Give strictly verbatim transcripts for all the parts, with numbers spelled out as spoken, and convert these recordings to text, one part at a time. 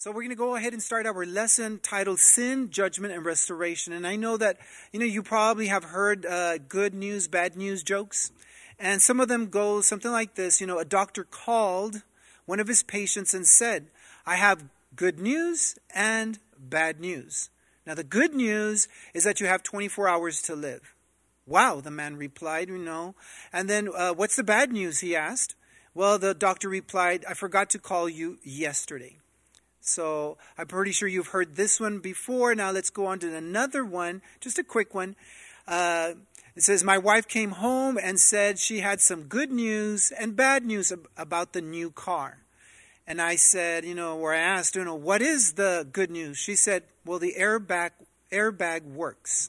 So we're going to go ahead and start our lesson titled Sin, Judgment, and Restoration. And I know that, you know, you probably have heard uh, good news, bad news jokes. And some of them go something like this. You know, a doctor called one of his patients and said, I have good news and bad news. Now, the good news is that you have twenty-four hours to live. Wow, the man replied, you know. And then, uh, what's the bad news, he asked. Well, the doctor replied, I forgot to call you yesterday. So I'm pretty sure you've heard this one before. Now let's go on to another one, just a quick one. Uh, it says, my wife came home and said she had some good news and bad news ab- about the new car. And I said, you know, or I asked, you know, what is the good news? She said, well, the airbag airbag works.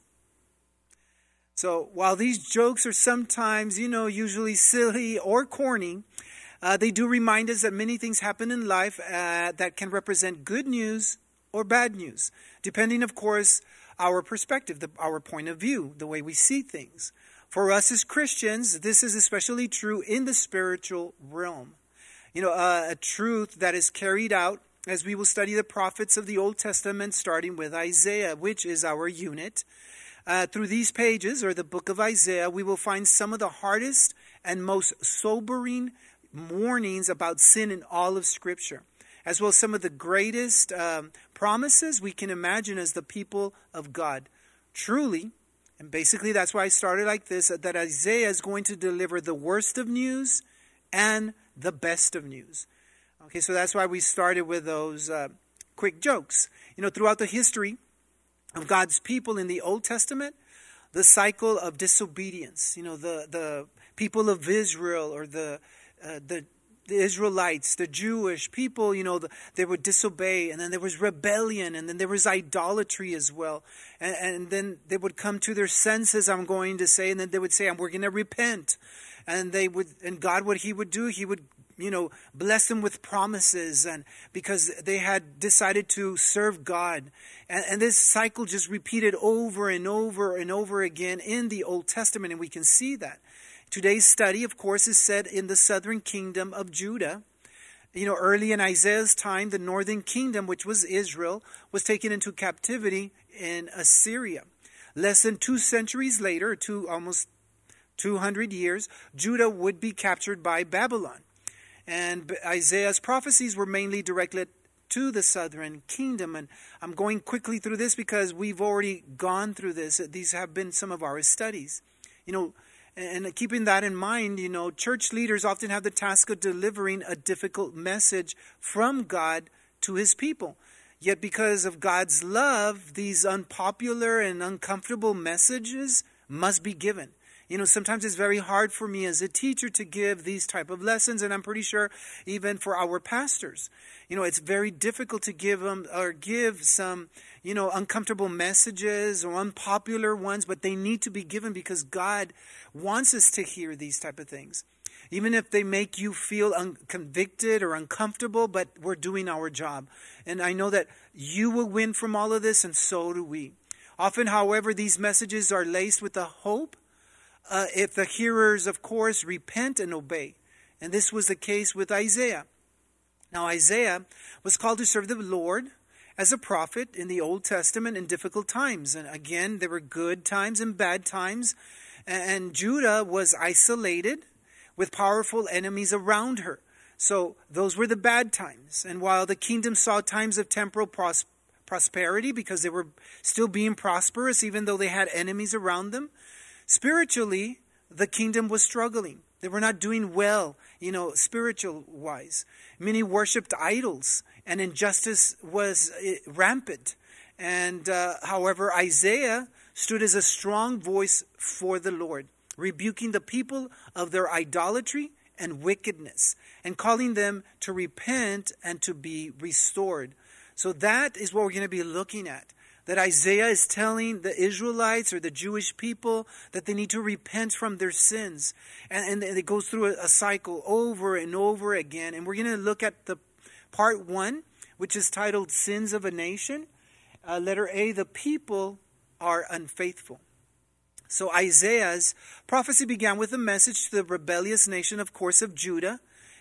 So while these jokes are sometimes, you know, usually silly or corny, Uh, they do remind us that many things happen in life uh, that can represent good news or bad news, depending, of course, our perspective, the, our point of view, the way we see things. For us as Christians, this is especially true in the spiritual realm. You know, uh, a truth that is carried out as we will study the prophets of the Old Testament, starting with Isaiah, which is our unit. Uh, through these pages, or the book of Isaiah, we will find some of the hardest and most sobering warnings about sin in all of Scripture, as well as some of the greatest um, promises we can imagine as the people of God. Truly, and basically that's why I started like this, that Isaiah is going to deliver the worst of news and the best of news. Okay, so that's why we started with those uh, quick jokes. You know, throughout the history of God's people in the Old Testament, the cycle of disobedience, you know, the, the people of Israel or the Uh, the, the Israelites, the Jewish people, you know, the, they would disobey, and then there was rebellion, and then there was idolatry as well. And, and then they would come to their senses, I'm going to say, and then they would say, we're going to repent. And they would, and God, what he would do, he would, you know, bless them with promises, and because they had decided to serve God. And, and this cycle just repeated over and over and over again in the Old Testament, and we can see that. Today's study, of course, is set in the southern kingdom of Judah. You know, early in Isaiah's time, the northern kingdom, which was Israel, was taken into captivity in Assyria. Less than two centuries later, two, almost two hundred years, Judah would be captured by Babylon. And Isaiah's prophecies were mainly directed to the southern kingdom. And I'm going quickly through this because we've already gone through this. These have been some of our studies. You know, and keeping that in mind, you know, church leaders often have the task of delivering a difficult message from God to his people. Yet because of God's love, these unpopular and uncomfortable messages must be given. You know, sometimes it's very hard for me as a teacher to give these type of lessons, and I'm pretty sure even for our pastors. You know, it's very difficult to give them or give some, you know, uncomfortable messages or unpopular ones, but they need to be given because God wants us to hear these type of things. Even if they make you feel un- convicted or uncomfortable, but we're doing our job. And I know that you will win from all of this, and so do we. Often, however, these messages are laced with a hope uh, if the hearers, of course, repent and obey. And this was the case with Isaiah. Now, Isaiah was called to serve the Lord as a prophet in the Old Testament in difficult times. And again, there were good times and bad times. And Judah was isolated with powerful enemies around her. So those were the bad times. And while the kingdom saw times of temporal pros- prosperity because they were still being prosperous even though they had enemies around them, spiritually, the kingdom was struggling. They were not doing well, you know, spiritual-wise. Many worshipped idols, and injustice was rampant. And uh, however, Isaiah stood as a strong voice for the Lord, rebuking the people of their idolatry and wickedness, and calling them to repent and to be restored. So that is what we're going to be looking at. That Isaiah is telling the Israelites or the Jewish people that they need to repent from their sins. And, and it goes through a, a cycle over and over again. And we're going to look at the part one, which is titled Sins of a Nation. Uh, letter A, the people are unfaithful. So Isaiah's prophecy began with a message to the rebellious nation, of course, of Judah.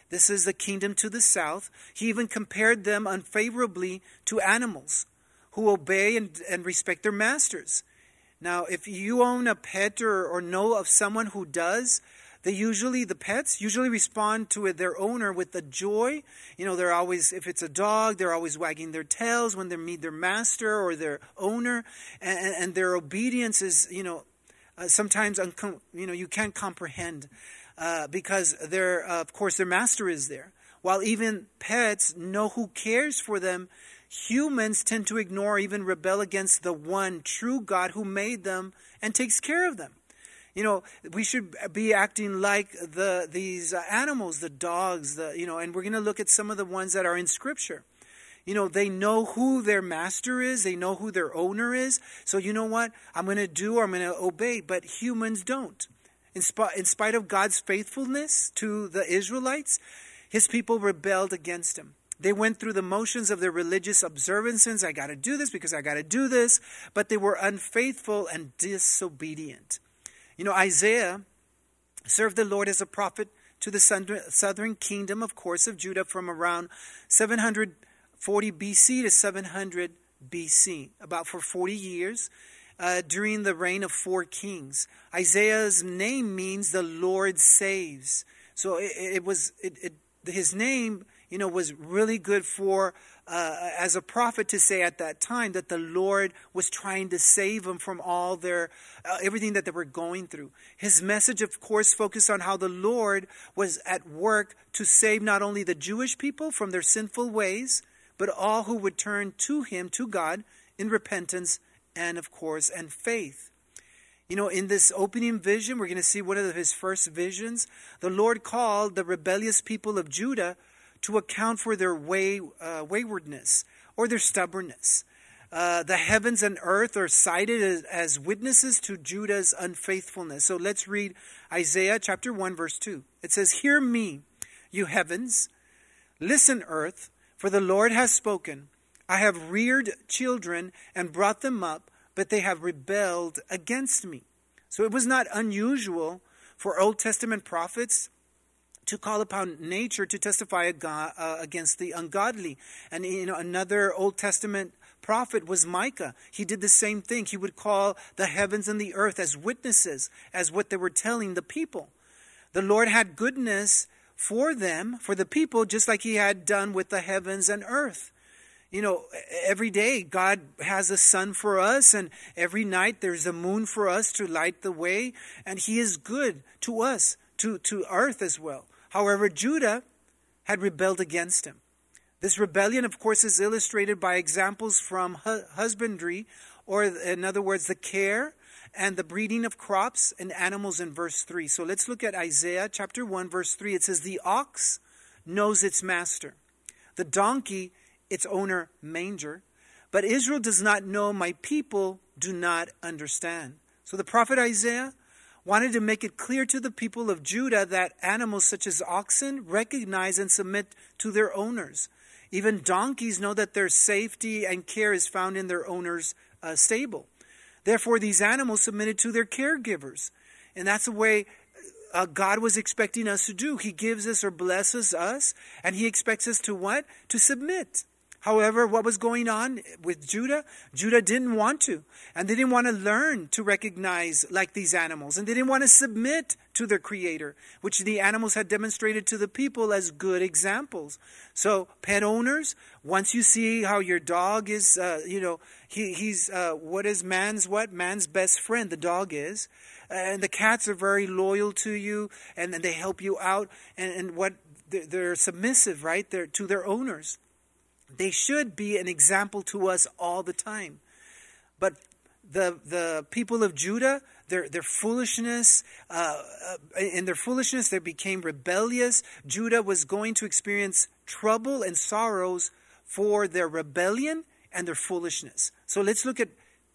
This is the kingdom to the south. He even compared them unfavorably to animals who obey and, and respect their masters. Now, if you own a pet or, or know of someone who does, they usually, the pets usually respond to it, their owner with a joy. You know, they're always, if it's a dog, they're always wagging their tails when they meet their master or their owner. And, and their obedience is, you know, uh, sometimes, uncom- you know, you can't comprehend uh, because they're, uh, of course, their master is there. While even pets know who cares for them, humans tend to ignore, even rebel against the one true God who made them and takes care of them. You know, we should be acting like the these animals, the dogs, the you know, and we're going to look at some of the ones that are in Scripture. You know, they know who their master is. They know who their owner is. So you know what? I'm going to do or I'm going to obey. But humans don't. In, sp- in spite of God's faithfulness to the Israelites, his people rebelled against him. They went through the motions of their religious observances. I got to do this because I got to do this. But they were unfaithful and disobedient. You know, Isaiah served the Lord as a prophet to the southern kingdom, of course, of Judah from around seven forty B C to seven hundred B C, about for forty years uh, during the reign of four kings. Isaiah's name means the Lord saves. So it, it was it, it, his name, you know, was really good for uh, as a prophet to say at that time that the Lord was trying to save them from all their uh, everything that they were going through. His message, of course, focused on how the Lord was at work to save not only the Jewish people from their sinful ways, but all who would turn to him, to God, in repentance and, of course, and faith. You know, in this opening vision, we're going to see one of his first visions. The Lord called the rebellious people of Judah to account for their way, uh, waywardness or their stubbornness. Uh, the heavens and earth are cited as, as witnesses to Judah's unfaithfulness. So let's read Isaiah chapter one, verse two. It says, "Hear me, you heavens. Listen, earth, for the Lord has spoken. I have reared children and brought them up, but they have rebelled against me." So it was not unusual for Old Testament prophets to call upon nature to testify against the ungodly. And you know, another Old Testament prophet was Micah. He did the same thing. He would call the heavens and the earth as witnesses, as what they were telling the people. The Lord had goodness for them, for the people, just like he had done with the heavens and earth. You know, every day God has a sun for us, and every night there's a moon for us to light the way, and he is good to us, to, to earth as well. However, Judah had rebelled against him. This rebellion, of course, is illustrated by examples from hu- husbandry, or in other words, the care and the breeding of crops and animals in verse three. So let's look at Isaiah chapter one, verse three. It says, "The ox knows its master, the donkey its owner manger, but Israel does not know, my people do not understand." So the prophet Isaiah wanted to make it clear to the people of Judah that animals such as oxen recognize and submit to their owners. Even donkeys know that their safety and care is found in their owner's uh, stable. Therefore, these animals submitted to their caregivers. And that's the way uh, God was expecting us to do. He gives us or blesses us, and he expects us to what? To submit. However, what was going on with Judah? Judah didn't want to. And they didn't want to learn to recognize like these animals. And they didn't want to submit to their creator, which the animals had demonstrated to the people as good examples. So pet owners, once you see how your dog is, uh, you know, he, he's, uh, what is man's what? Man's best friend, the dog is. And the cats are very loyal to you, and, and they help you out. And, and what they're, they're submissive, right? They're to their owners. They should be an example to us all the time. But the the people of Judah, their their foolishness, uh, in their foolishness, they became rebellious. Judah was going to experience trouble and sorrows for their rebellion and their foolishness. So let's look at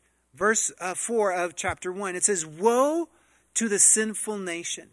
verse uh, four of chapter one. It says, "Woe to the sinful nation,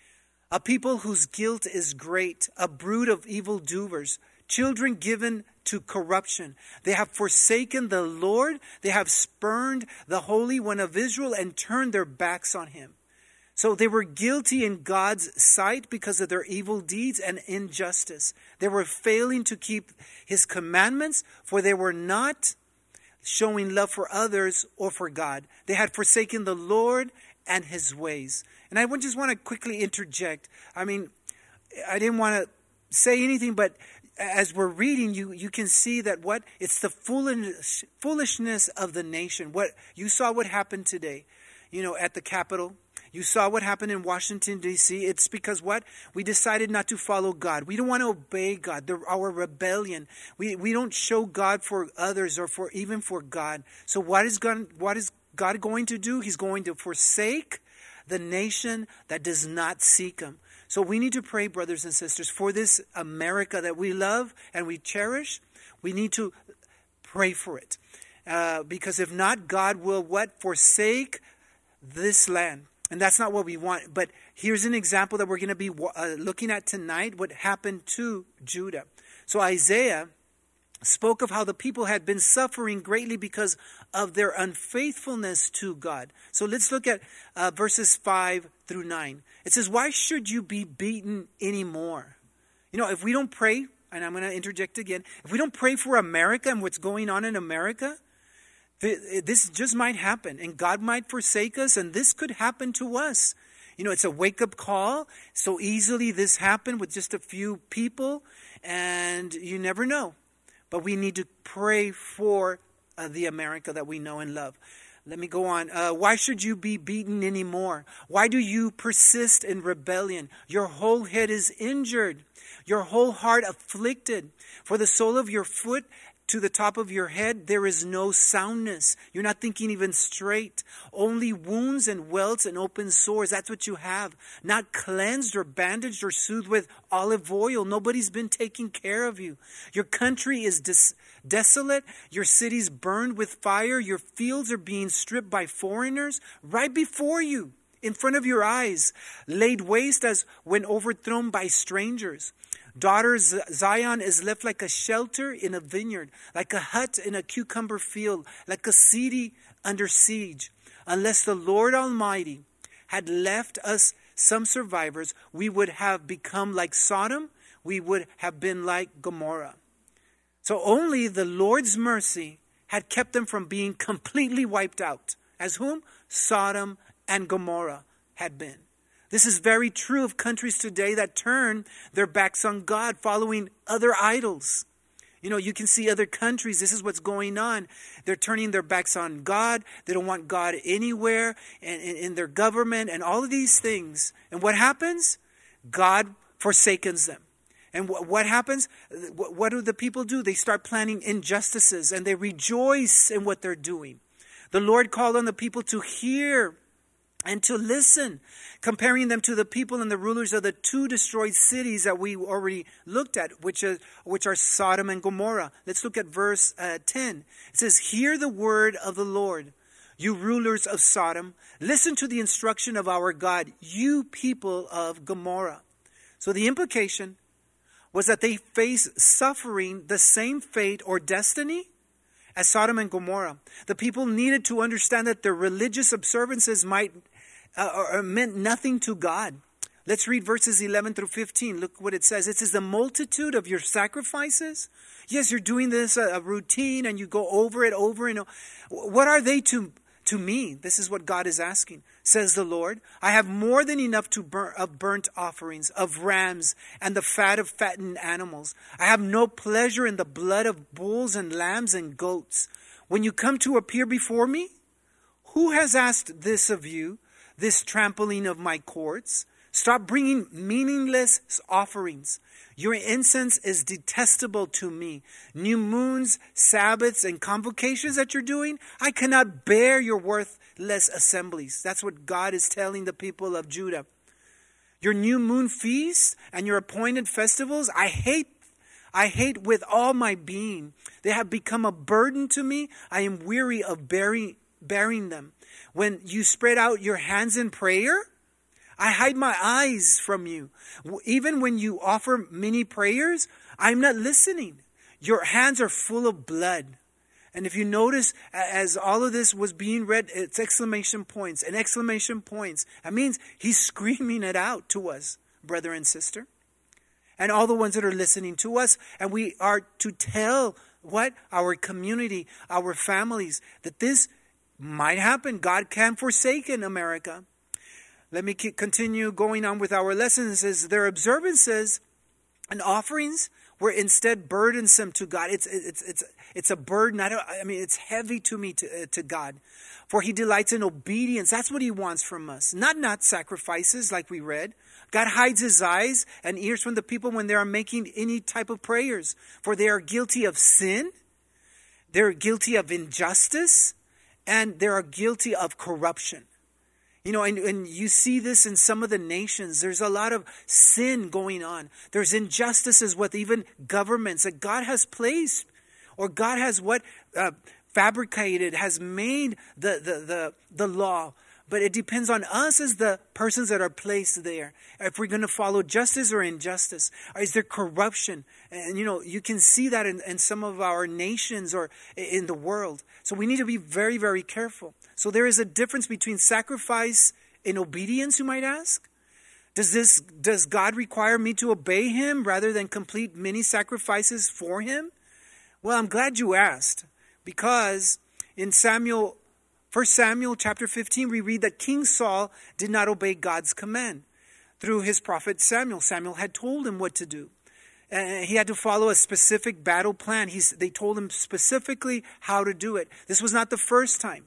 a people whose guilt is great, a brood of evildoers, children given to corruption. They have forsaken the Lord. They have spurned the Holy One of Israel and turned their backs on him." So they were guilty in God's sight because of their evil deeds and injustice. They were failing to keep his commandments, for they were not showing love for others or for God. They had forsaken the Lord and his ways. And I just want to quickly interject. I mean, I didn't want to say anything, but as we're reading, you, you can see that what it's the foolish, foolishness of the nation. What you saw what happened today, you know, at the Capitol. You saw what happened in Washington, D C It's because what? We decided not to follow God. We don't want to obey God. The, our rebellion. We we don't show God for others or for even for God. So what is God, what is God going to do? He's going to forsake the nation that does not seek him. So we need to pray, brothers and sisters, for this America that we love and we cherish. We need to pray for it. Uh, because if not, God will what? Forsake this land. And that's not what we want. But here's an example that we're going to be uh, looking at tonight, what happened to Judah. So Isaiah spoke of how the people had been suffering greatly because of their unfaithfulness to God. So let's look at uh, verses five through nine. It says, why should you be beaten anymore? You know, if we don't pray, and I'm going to interject again, if we don't pray for America and what's going on in America, this just might happen, and God might forsake us, and this could happen to us. You know, it's a wake-up call. So easily this happened with just a few people, and you never know. But we need to pray for uh, the America that we know and love. Let me go on. Uh, why should you be beaten anymore? Why do you persist in rebellion? Your whole head is injured, your whole heart afflicted. For the sole of your foot to the top of your head, there is no soundness. You're not thinking even straight. Only wounds and welts and open sores. That's what you have. Not cleansed or bandaged or soothed with olive oil. Nobody's been taking care of you. Your country is des- desolate. Your cities burned with fire. Your fields are being stripped by foreigners right before you, in front of your eyes, laid waste as when overthrown by strangers. Daughter Zion is left like a shelter in a vineyard, like a hut in a cucumber field, like a city under siege. Unless the Lord Almighty had left us some survivors, we would have become like Sodom. We would have been like Gomorrah. So only the Lord's mercy had kept them from being completely wiped out. As whom? Sodom and Gomorrah had been. This is very true of countries today that turn their backs on God, following other idols. You know, you can see other countries, this is what's going on. They're turning their backs on God. They don't want God anywhere in, in, in their government and all of these things. And what happens? God forsakens them. And wh- what happens? What, what do the people do? They start planning injustices and they rejoice in what they're doing. The Lord called on the people to hear and to listen, comparing them to the people and the rulers of the two destroyed cities that we already looked at, which are, which are Sodom and Gomorrah. Let's look at verse uh, ten. It says, hear the word of the Lord, you rulers of Sodom. Listen to the instruction of our God, you people of Gomorrah. So the implication was that they face suffering the same fate or destiny as Sodom and Gomorrah. The people needed to understand that their religious observances might uh, or meant nothing to God. Let's read verses eleven through fifteen. Look what it says. It says, the multitude of your sacrifices. Yes, you're doing this a, a routine and you go over it over and over. What are they to to me? This is what God is asking. Says the Lord, I have more than enough to burn, of burnt offerings, of rams, and the fat of fattened animals. I have no pleasure in the blood of bulls and lambs and goats. When you come to appear before me, who has asked this of you, this trampling of my courts? Stop bringing meaningless offerings. Your incense is detestable to me. New moons, Sabbaths, and convocations that you're doing, I cannot bear your worthless assemblies. That's what God is telling the people of Judah. Your new moon feasts and your appointed festivals, I hate. I hate with all my being. They have become a burden to me. I am weary of bearing, bearing them. When you spread out your hands in prayer, I hide my eyes from you. Even when you offer many prayers, I'm not listening. Your hands are full of blood. And if you notice, as all of this was being read, it's exclamation points and exclamation points. That means he's screaming it out to us, brother and sister. And all the ones that are listening to us. And we are to tell what? Our community, our families, that this might happen. God can forsake in America. Let me keep, continue going on with our lessons. It says their observances and offerings were instead burdensome to God. It's it's it's it's a burden. I don't. I mean, it's heavy to me to to God, for He delights in obedience. That's what He wants from us, not not sacrifices like we read. God hides His eyes and ears from the people when they are making any type of prayers, for they are guilty of sin, they're guilty of injustice, and they are guilty of corruption. You know, and, and you see this in some of the nations. There's a lot of sin going on. There's injustices with even governments that God has placed, or God has what uh, fabricated, has made the, the, the, the law. But it depends on us as the persons that are placed there. If we're going to follow justice or injustice. Or is there corruption? And, you know, you can see that in, in some of our nations or in the world. So we need to be very, very careful. So there is a difference between sacrifice and obedience, you might ask. Does this, does God require me to obey Him rather than complete many sacrifices for Him? Well, I'm glad you asked. Because in Samuel First Samuel chapter fifteen, we read that King Saul did not obey God's command. Through his prophet Samuel, Samuel had told him what to do. And he had to follow a specific battle plan. He's, they told him specifically how to do it. This was not the first time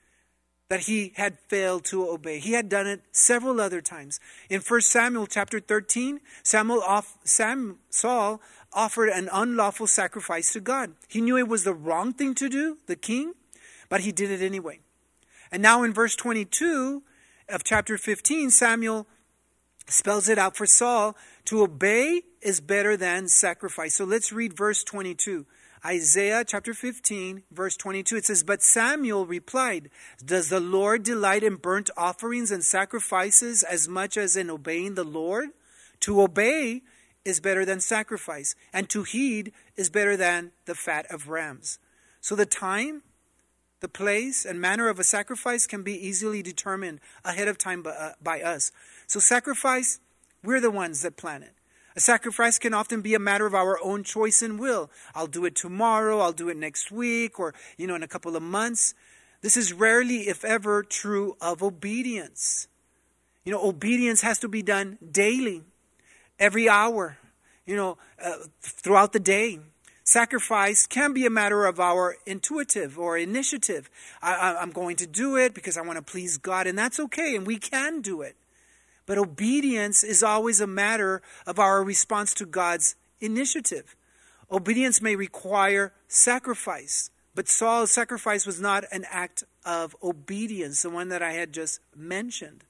that he had failed to obey. He had done it several other times. In First Samuel chapter thirteen, Samuel off, Sam, Saul offered an unlawful sacrifice to God. He knew it was the wrong thing to do, the king, but he did it anyway. And now in verse twenty-two of chapter fifteen, Samuel spells it out for Saul. To obey is better than sacrifice. So let's read verse twenty-two. Isaiah chapter fifteen, verse twenty-two. It says, "But Samuel replied, 'Does the Lord delight in burnt offerings and sacrifices as much as in obeying the Lord? To obey is better than sacrifice, and to heed is better than the fat of rams.'" So the time, the place, and manner of a sacrifice can be easily determined ahead of time by, uh, by us. So sacrifice, we're the ones that plan it. A sacrifice can often be a matter of our own choice and will. I'll do it tomorrow, I'll do it next week, or, you know, in a couple of months. This is rarely, if ever, true of obedience. You know, obedience has to be done daily, every hour, you know, uh, throughout the day. Sacrifice can be a matter of our intuitive or initiative. I, I'm going to do it because I want to please God, and that's okay, and we can do it. But obedience is always a matter of our response to God's initiative. Obedience may require sacrifice, but Saul's sacrifice was not an act of obedience, the one that I had just mentioned.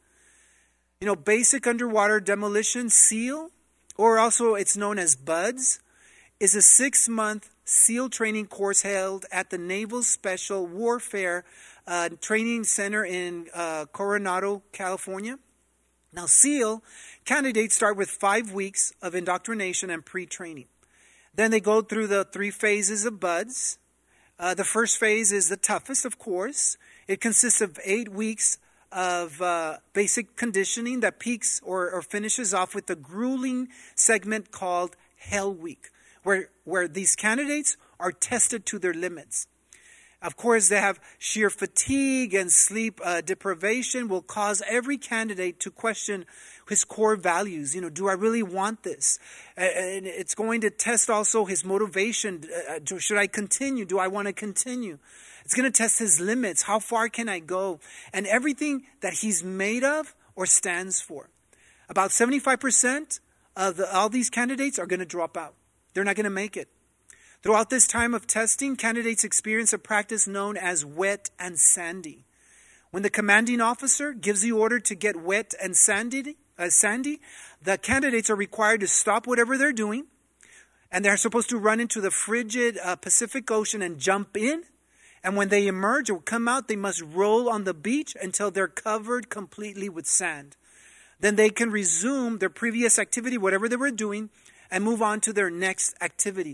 You know, basic underwater demolition SEAL, or also it's known as BUDS, is a six-month SEAL training course held at the Naval Special Warfare uh, Training Center in uh, Coronado, California. Now, SEAL candidates start with five weeks of indoctrination and pre-training. Then they go through the three phases of BUDS. Uh, the first phase is the toughest, of course. It consists of eight weeks of uh, basic conditioning that peaks or, or finishes off with a grueling segment called Hell Week, where, where these candidates are tested to their limits. Of course, they have sheer fatigue and sleep uh, deprivation will cause every candidate to question his core values. You know, do I really want this? Uh, and it's going to test also his motivation. Uh, should I continue? Do I want to continue? It's going to test his limits. How far can I go? And everything that he's made of or stands for. About seventy-five percent of the, all these candidates are going to drop out. They're not going to make it. Throughout this time of testing, candidates experience a practice known as wet and sandy. When the commanding officer gives the order to get wet and sandy, uh, sandy, the candidates are required to stop whatever they're doing, and they're supposed to run into the frigid uh, Pacific Ocean and jump in. And when they emerge or come out, they must roll on the beach until they're covered completely with sand. Then they can resume their previous activity, whatever they were doing, and move on to their next activity.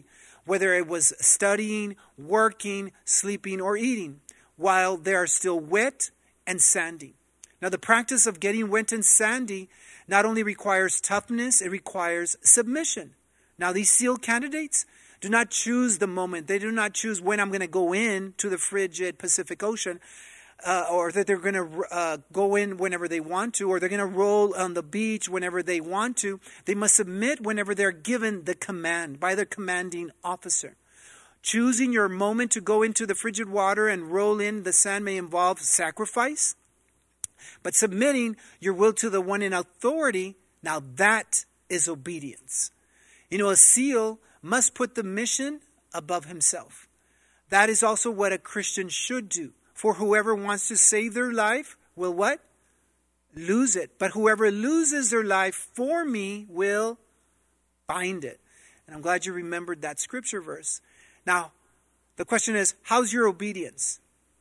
whether it was studying, working, sleeping, or eating, while they are still wet and sandy. Now, the practice of getting wet and sandy not only requires toughness, it requires submission. Now, these SEAL candidates do not choose the moment. They do not choose when I'm going to go in to the frigid Pacific Ocean, uh, or that they're going to uh, go in whenever they want to, or they're going to roll on the beach whenever they want to. They must submit whenever they're given the command by their commanding officer. Choosing your moment to go into the frigid water and roll in the sand may involve sacrifice, but submitting your will to the one in authority, now that is obedience. You know, a SEAL must put the mission above himself. That is also what a Christian should do. For whoever wants to save their life will what? Lose it. But whoever loses their life for me will find it. And I'm glad you remembered that scripture verse. Now, the question is, how's your obedience?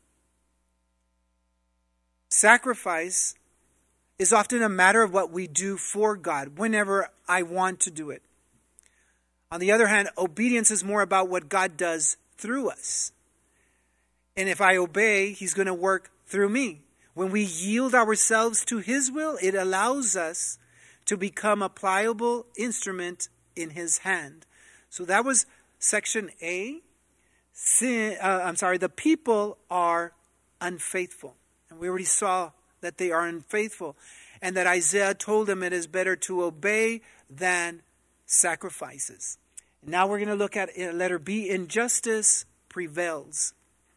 Sacrifice is often a matter of what we do for God whenever I want to do it. On the other hand, obedience is more about what God does through us. And if I obey, He's going to work through me. When we yield ourselves to His will, it allows us to become a pliable instrument in His hand. So that was section A. Sin, uh, I'm sorry, the people are unfaithful. And we already saw that they are unfaithful. And that Isaiah told them it is better to obey than sacrifices. And now we're going to look at uh, letter B. Injustice prevails.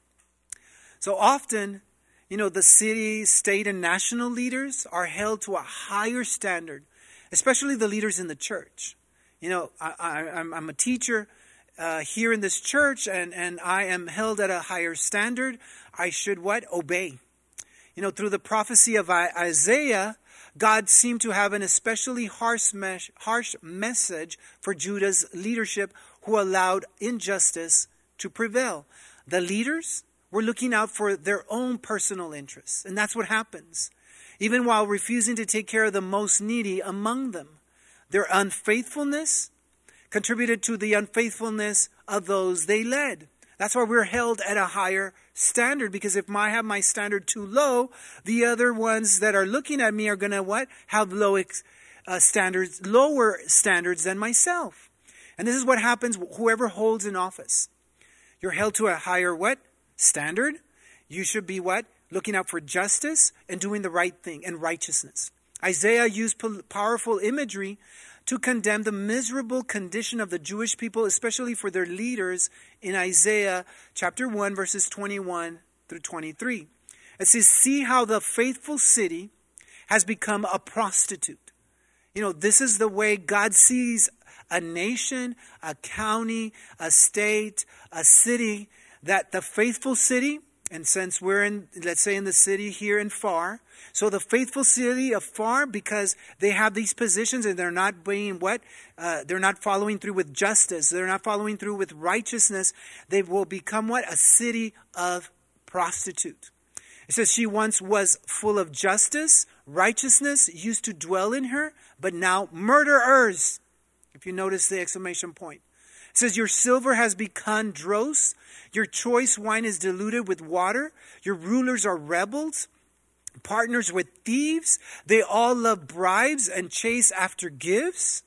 So often, you know, the city, state, and national leaders are held to a higher standard, especially the leaders in the church. You know, I, I, I'm, I'm a teacher uh, here in this church, and, and I am held at a higher standard. I should what? Obey. You know, through the prophecy of Isaiah, God seemed to have an especially harsh, mes- harsh message for Judah's leadership, who allowed injustice to prevail. The leaders were looking out for their own personal interests, and that's what happens, even while refusing to take care of the most needy among them. Their unfaithfulness contributed to the unfaithfulness of those they led. That's why we're held at a higher standard, because if I have my standard too low, the other ones that are looking at me are going to what? Have low uh, standards, lower standards than myself. And this is what happens whoever holds an office. You're held to a higher what? Standard. You should be what? Looking out for justice and doing the right thing and righteousness. Isaiah used powerful imagery to condemn the miserable condition of the Jewish people, especially for their leaders, in Isaiah chapter one, verses twenty-one through twenty-three. It says, see how the faithful city has become a prostitute. You know, this is the way God sees a nation, a county, a state, a city, that the faithful city, and since we're in, let's say in the city here in Far, so the faithful city of Far, because they have these positions and they're not being what? Uh, they're not following through with justice. They're not following through with righteousness. They will become what? A city of prostitute. It says she once was full of justice, righteousness used to dwell in her, but now murderers. If you notice the exclamation point. It says your silver has become dross. Your choice wine is diluted with water. Your rulers are rebels, partners with thieves. They all love bribes and chase after gifts.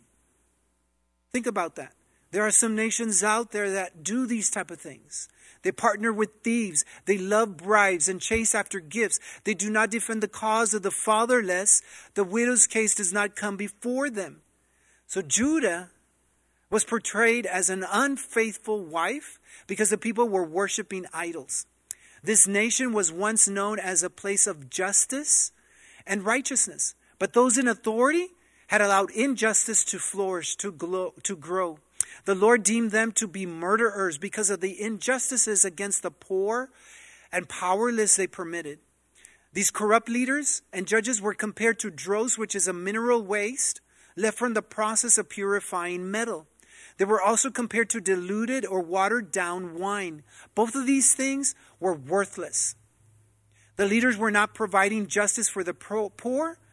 Think about that. There are some nations out there that do these type of things. They partner with thieves. They love bribes and chase after gifts. They do not defend the cause of the fatherless. The widow's case does not come before them. So Judah was portrayed as an unfaithful wife because the people were worshiping idols. This nation was once known as a place of justice and righteousness, but those in authority had allowed injustice to flourish, to, glow, to grow. The Lord deemed them to be murderers because of the injustices against the poor and powerless they permitted. These corrupt leaders and judges were compared to dross, which is a mineral waste left from the process of purifying metal. They were also compared to diluted or watered down wine. Both of these things were worthless. The leaders were not providing justice for the poor,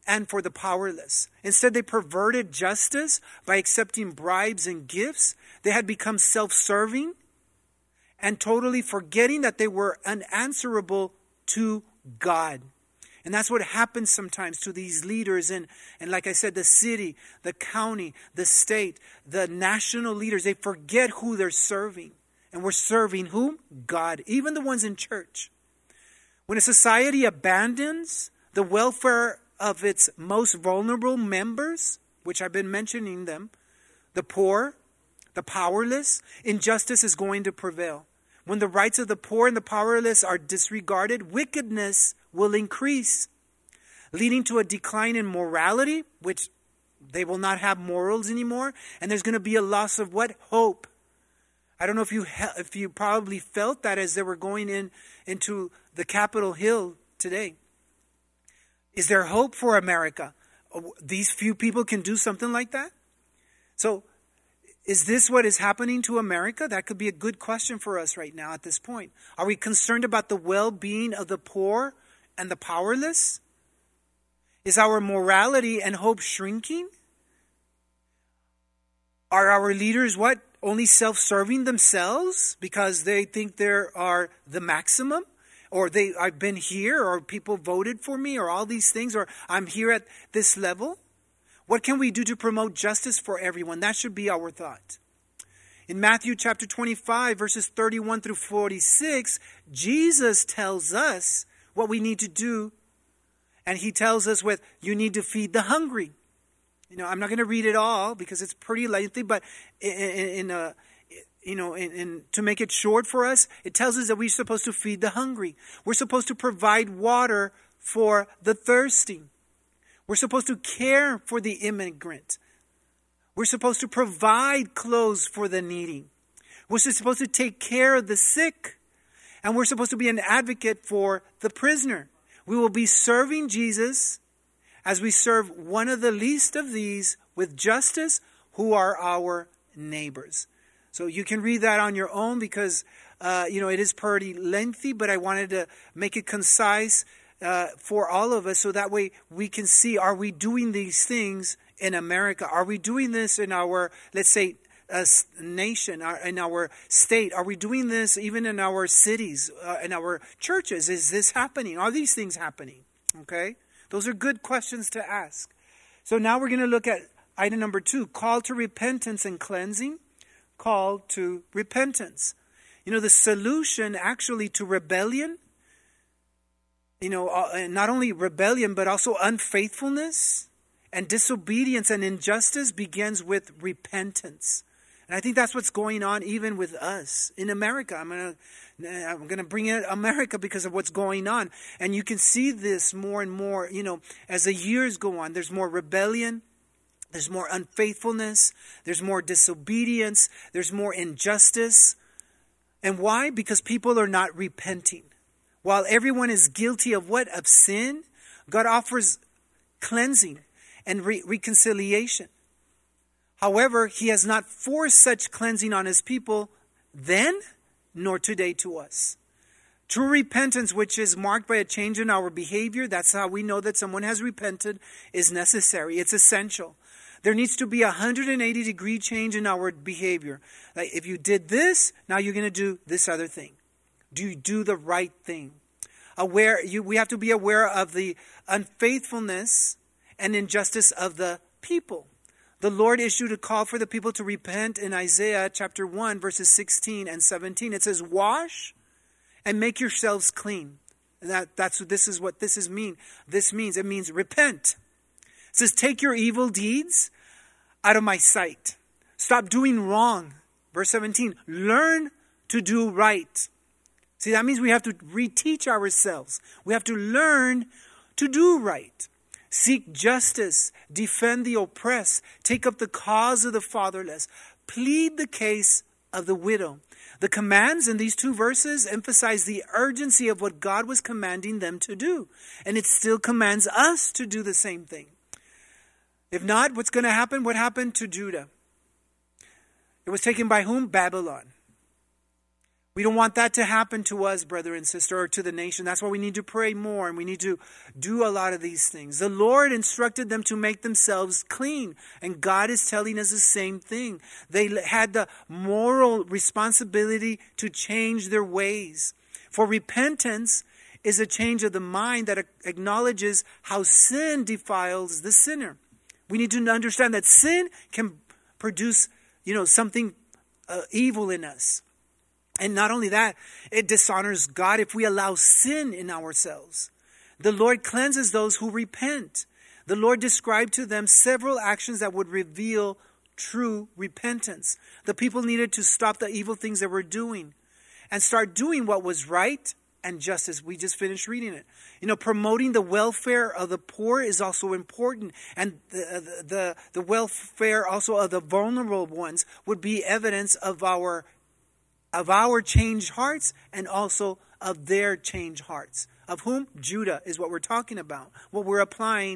and for the powerless. Instead, they perverted justice by accepting bribes and gifts. They had become self-serving and totally forgetting that they were unanswerable to God. And that's what happens sometimes to these leaders. And, and like I said, the city, the county, the state, the national leaders, they forget who they're serving. And we're serving whom? God. Even the ones in church. When a society abandons the welfare of its most vulnerable members, which I've been mentioning them, the poor, the powerless, injustice is going to prevail. When the rights of the poor and the powerless are disregarded, wickedness will increase, leading to a decline in morality, which they will not have morals anymore, and there's going to be a loss of what? Hope. I don't know if you if you probably felt that as they were going in into the Capitol Hill today. Is there hope for America? These few people can do something like that? So, is this what is happening to America? That could be a good question for us right now at this point. Are we concerned about the well-being of the poor and the powerless? Is our morality and hope shrinking? Are our leaders what? Only self-serving themselves because they think they are the maximum? Or they, I've been here, or people voted for me, or all these things, or I'm here at this level? What can we do to promote justice for everyone? That should be our thought. In Matthew chapter twenty-five, verses thirty-one through forty-six, Jesus tells us what we need to do. And he tells us with, you need to feed the hungry. You know, I'm not going to read it all because it's pretty lengthy, but in, in, in a, you know, in, in, to make it short for us, it tells us that we're supposed to feed the hungry. We're supposed to provide water for the thirsty. We're supposed to care for the immigrant. We're supposed to provide clothes for the needy. We're supposed to take care of the sick. And we're supposed to be an advocate for the prisoner. We will be serving Jesus as we serve one of the least of these with justice, who are our neighbors. So you can read that on your own because, uh, you know, it is pretty lengthy, but I wanted to make it concise uh, for all of us so that way we can see, are we doing these things in America? Are we doing this in our, let's say, uh, nation, our, in our state? Are we doing this even in our cities, uh, in our churches? Is this happening? Are these things happening? Okay? Those are good questions to ask. So now we're going to look at item number two, call to repentance and cleansing. Call to repentance. You know, the solution actually to rebellion, you know, uh, not only rebellion, but also unfaithfulness and disobedience and injustice begins with repentance. And I think that's what's going on even with us in America. I'm going to I'm going to bring in America because of what's going on. And you can see this more and more, you know, as the years go on. There's more rebellion. There's more unfaithfulness. There's more disobedience. There's more injustice. And why? Because people are not repenting. While everyone is guilty of what? Of sin, God offers cleansing and re- reconciliation. However, he has not forced such cleansing on his people then, nor today to us. True repentance, which is marked by a change in our behavior, that's how we know that someone has repented, is necessary. It's essential. There needs to be a one hundred eighty degree change in our behavior. Like if you did this, now you're going to do this other thing. Do you do the right thing? Aware, you, we have to be aware of the unfaithfulness and injustice of the people. The Lord issued a call for the people to repent in Isaiah chapter one, verses sixteen and seventeen. It says, wash and make yourselves clean. And that, that's this is what this is mean. This means, it means repent. It says, take your evil deeds out of my sight. Stop doing wrong. Verse seventeen, learn to do right. See, that means we have to reteach ourselves. We have to learn to do right. Seek justice, defend the oppressed, take up the cause of the fatherless, plead the case of the widow. The commands in these two verses emphasize the urgency of what God was commanding them to do. And it still commands us to do the same thing. If not, what's going to happen? What happened to Judah? It was taken by whom? Babylon. We don't want that to happen to us, brother and sister, or to the nation. That's why we need to pray more, and we need to do a lot of these things. The Lord instructed them to make themselves clean, and God is telling us the same thing. They had the moral responsibility to change their ways. For repentance is a change of the mind that acknowledges how sin defiles the sinner. We need to understand that sin can produce, you know, something uh, evil in us. And not only that, it dishonors God if we allow sin in ourselves. The Lord cleanses those who repent. The Lord described to them several actions that would reveal true repentance. The people needed to stop the evil things they were doing and start doing what was right and justice. We just finished reading it. You know, promoting the welfare of the poor is also important. And the, the, the welfare also of the vulnerable ones would be evidence of our of our changed hearts and also of their changed hearts. Of whom? Judah is what we're talking about. What we're applying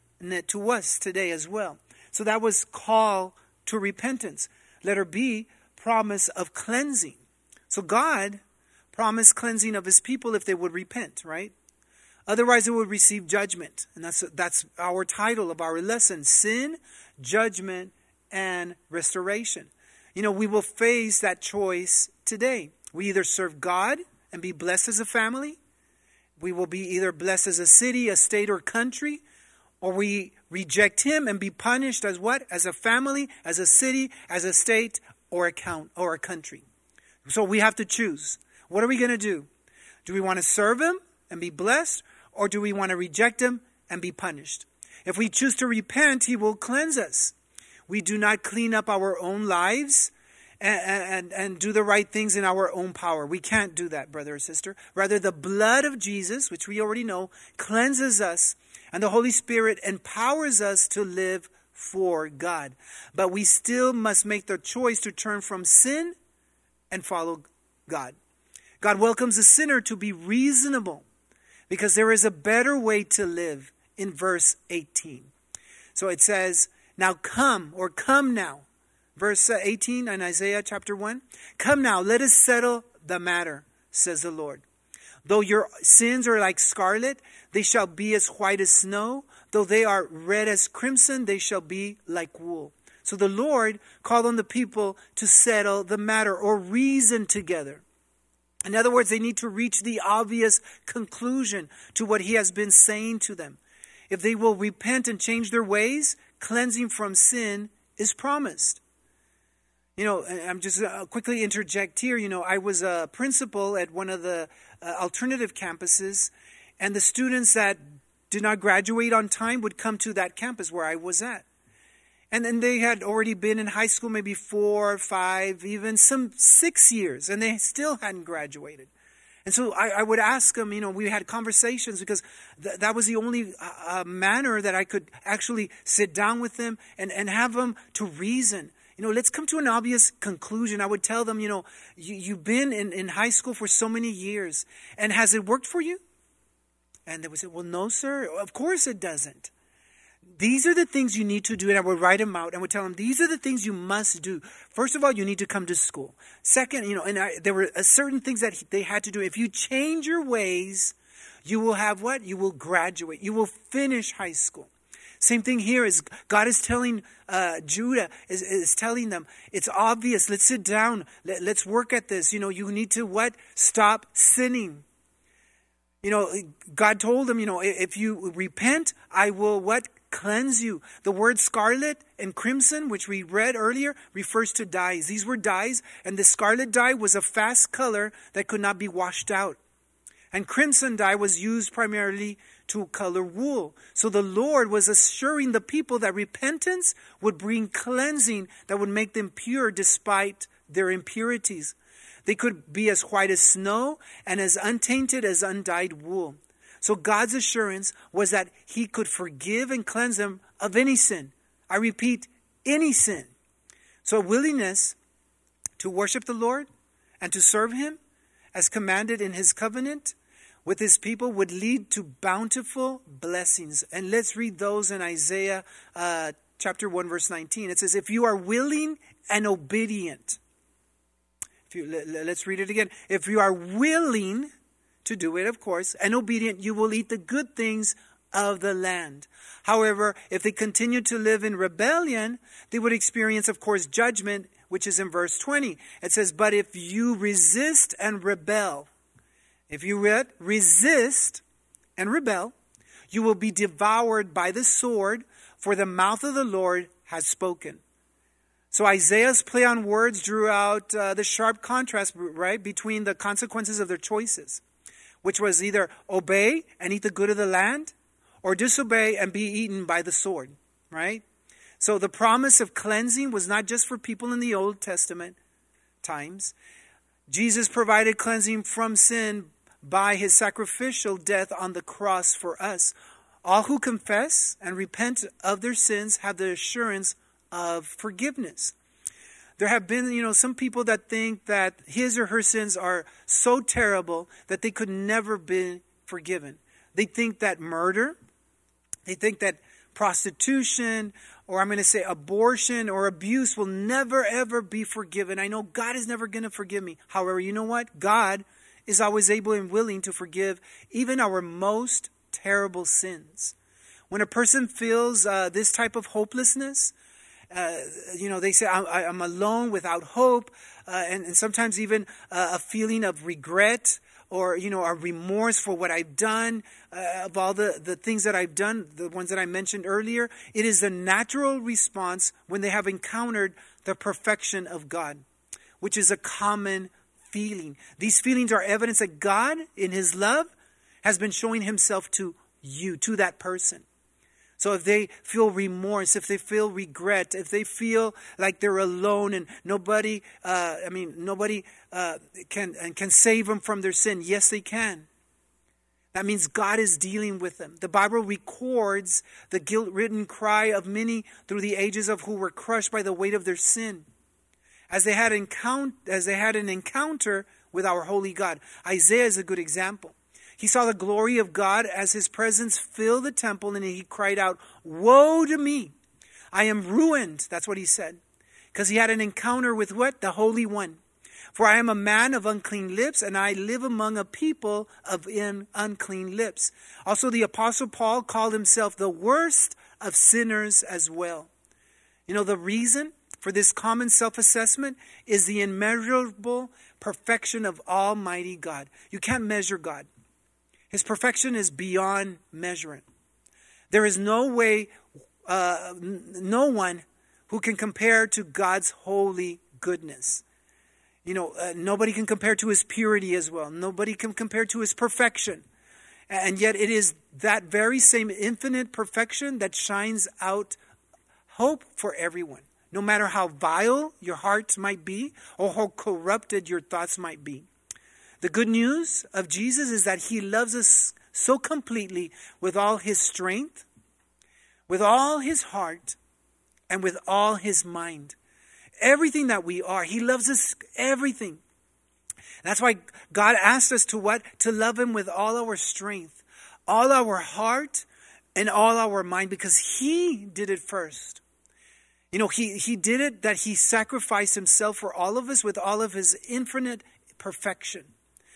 to us today as well. So that was call to repentance. Letter B, promise of cleansing. So God promised cleansing of his people if they would repent, right? Otherwise, they would receive judgment. And that's that's our title of our lesson. Sin, judgment, and restoration. You know, we will face that choice today. We either serve God and be blessed as a family. We will be either blessed as a city, a state, or country. Or we reject him and be punished as what? As a family, as a city, as a state, or a count, or a country. So we have to choose. What are we going to do? Do we want to serve him and be blessed? Or do we want to reject him and be punished? If we choose to repent, he will cleanse us. We do not clean up our own lives and, and, and do the right things in our own power. We can't do that, brother or sister. Rather, the blood of Jesus, which we already know, cleanses us, and the Holy Spirit empowers us to live for God. But we still must make the choice to turn from sin and follow God. God welcomes the sinner to be reasonable because there is a better way to live in verse eighteen. So it says, now come, or come now. Verse eighteen in Isaiah chapter one. Come now, let us settle the matter, says the Lord. Though your sins are like scarlet, they shall be as white as snow. Though they are red as crimson, they shall be like wool. So the Lord called on the people to settle the matter or reason together. In other words, they need to reach the obvious conclusion to what he has been saying to them. If they will repent and change their ways, cleansing from sin is promised. You know, I'm just uh, quickly interject here. You know, I was a principal at one of the uh, alternative campuses, and the students that did not graduate on time would come to that campus where I was at. And then they had already been in high school maybe four, five, even some six years, and they still hadn't graduated. And so I, I would ask them, you know, we had conversations because th- that was the only uh, manner that I could actually sit down with them and, and have them to reason. You know, let's come to an obvious conclusion. I would tell them, you know, you, you've been in, in high school for so many years, and has it worked for you? And they would say, well, no, sir, of course it doesn't. These are the things you need to do. And I would write them out and would tell them, these are the things you must do. First of all, you need to come to school. Second, you know, and I, there were certain things that they had to do. If you change your ways, you will have what? You will graduate. You will finish high school. Same thing here is God is telling uh, Judah, is, is telling them, it's obvious. Let's sit down. Let, let's work at this. You know, you need to what? Stop sinning. You know, God told them, you know, if you repent, I will what? Cleanse you. The word scarlet and crimson, which we read earlier, refers to dyes. These were dyes, and the scarlet dye was a fast color that could not be washed out. And crimson dye was used primarily to color wool. So the Lord was assuring the people that repentance would bring cleansing that would make them pure despite their impurities. They could be as white as snow and as untainted as undyed wool. So God's assurance was that he could forgive and cleanse them of any sin. I repeat, any sin. So a willingness to worship the Lord and to serve him as commanded in his covenant with his people would lead to bountiful blessings. And let's read those in Isaiah uh, chapter one, verse nineteen. It says, if you are willing and obedient, If you, let's read it again. If you are willing to do it, of course, and obedient, you will eat the good things of the land. However, if they continue to live in rebellion, they would experience, of course, judgment, which is in verse twenty. It says, but if you resist and rebel, if you re- resist and rebel, you will be devoured by the sword, for the mouth of the Lord has spoken. So Isaiah's play on words drew out uh, the sharp contrast, right, between the consequences of their choices, which was either obey and eat the good of the land, or disobey and be eaten by the sword, right? So the promise of cleansing was not just for people in the Old Testament times. Jesus provided cleansing from sin by his sacrificial death on the cross for us. All who confess and repent of their sins have the assurance of forgiveness. There have been, you know, some people that think that his or her sins are so terrible that they could never be forgiven. They think that murder, they think that prostitution, or I'm going to say abortion or abuse will never, ever be forgiven. I know God is never going to forgive me. However, you know what? God is always able and willing to forgive even our most terrible sins. When a person feels uh, this type of hopelessness, uh, you know, they say, I, I'm alone without hope, uh, and, and sometimes even uh, a feeling of regret, or, you know, a remorse for what I've done, uh, of all the, the things that I've done, the ones that I mentioned earlier. It is a natural response when they have encountered the perfection of God, which is a common feeling. These feelings are evidence that God, in his love, has been showing himself to you, to that person. So if they feel remorse, if they feel regret, if they feel like they're alone and nobody, uh, I mean, nobody uh, can and can save them from their sin, yes, they can. That means God is dealing with them. The Bible records the guilt-ridden cry of many through the ages of who were crushed by the weight of their sin, as they had encounter, as they had an encounter with our holy God. Isaiah is a good example. He saw the glory of God as his presence filled the temple, and he cried out, "Woe to me! I am ruined." That's what he said. Because he had an encounter with what? The Holy One. For I am a man of unclean lips, and I live among a people of in unclean lips. Also, the Apostle Paul called himself the worst of sinners as well. You know, the reason for this common self-assessment is the immeasurable perfection of Almighty God. You can't measure God. His perfection is beyond measuring. There is no way, uh, no one who can compare to God's holy goodness. You know, uh, nobody can compare to his purity as well. Nobody can compare to his perfection. And yet it is that very same infinite perfection that shines out hope for everyone. No matter how vile your heart might be or how corrupted your thoughts might be. The good news of Jesus is that he loves us so completely with all his strength, with all his heart, and with all his mind. Everything that we are, he loves us everything. That's why God asked us to what? To love him with all our strength, all our heart, and all our mind, because he did it first. You know, he, he did it that he sacrificed himself for all of us with all of his infinite perfection.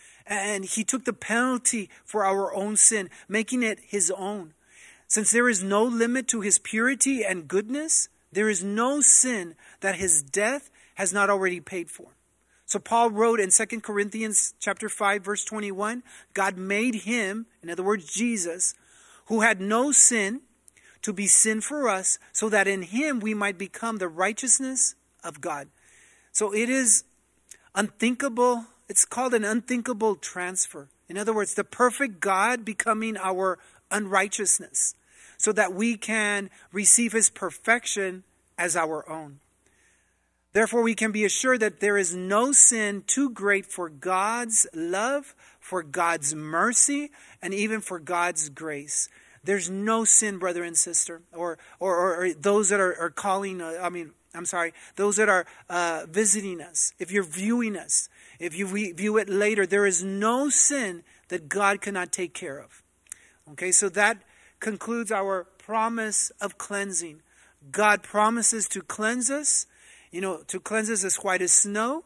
And he took the penalty for our own sin, making it his own. Since there is no limit to his purity and goodness, there is no sin that his death has not already paid for. So Paul wrote in Second Corinthians chapter five, verse twenty-one, God made him, in other words, Jesus, who had no sin, to be sin for us, so that in him we might become the righteousness of God. So it is unthinkable. It's called an unthinkable transfer. In other words, the perfect God becoming our unrighteousness, so that we can receive his perfection as our own. Therefore, we can be assured that there is no sin too great for God's love, for God's mercy, and even for God's grace. There's no sin, brother and sister, or or, or, or those that are, are calling, uh, I mean, I'm sorry, those that are uh, visiting us. If you're viewing us, if you re- view it later, there is no sin that God cannot take care of. Okay, so that concludes our promise of cleansing. God promises to cleanse us, you know, to cleanse us as white as snow.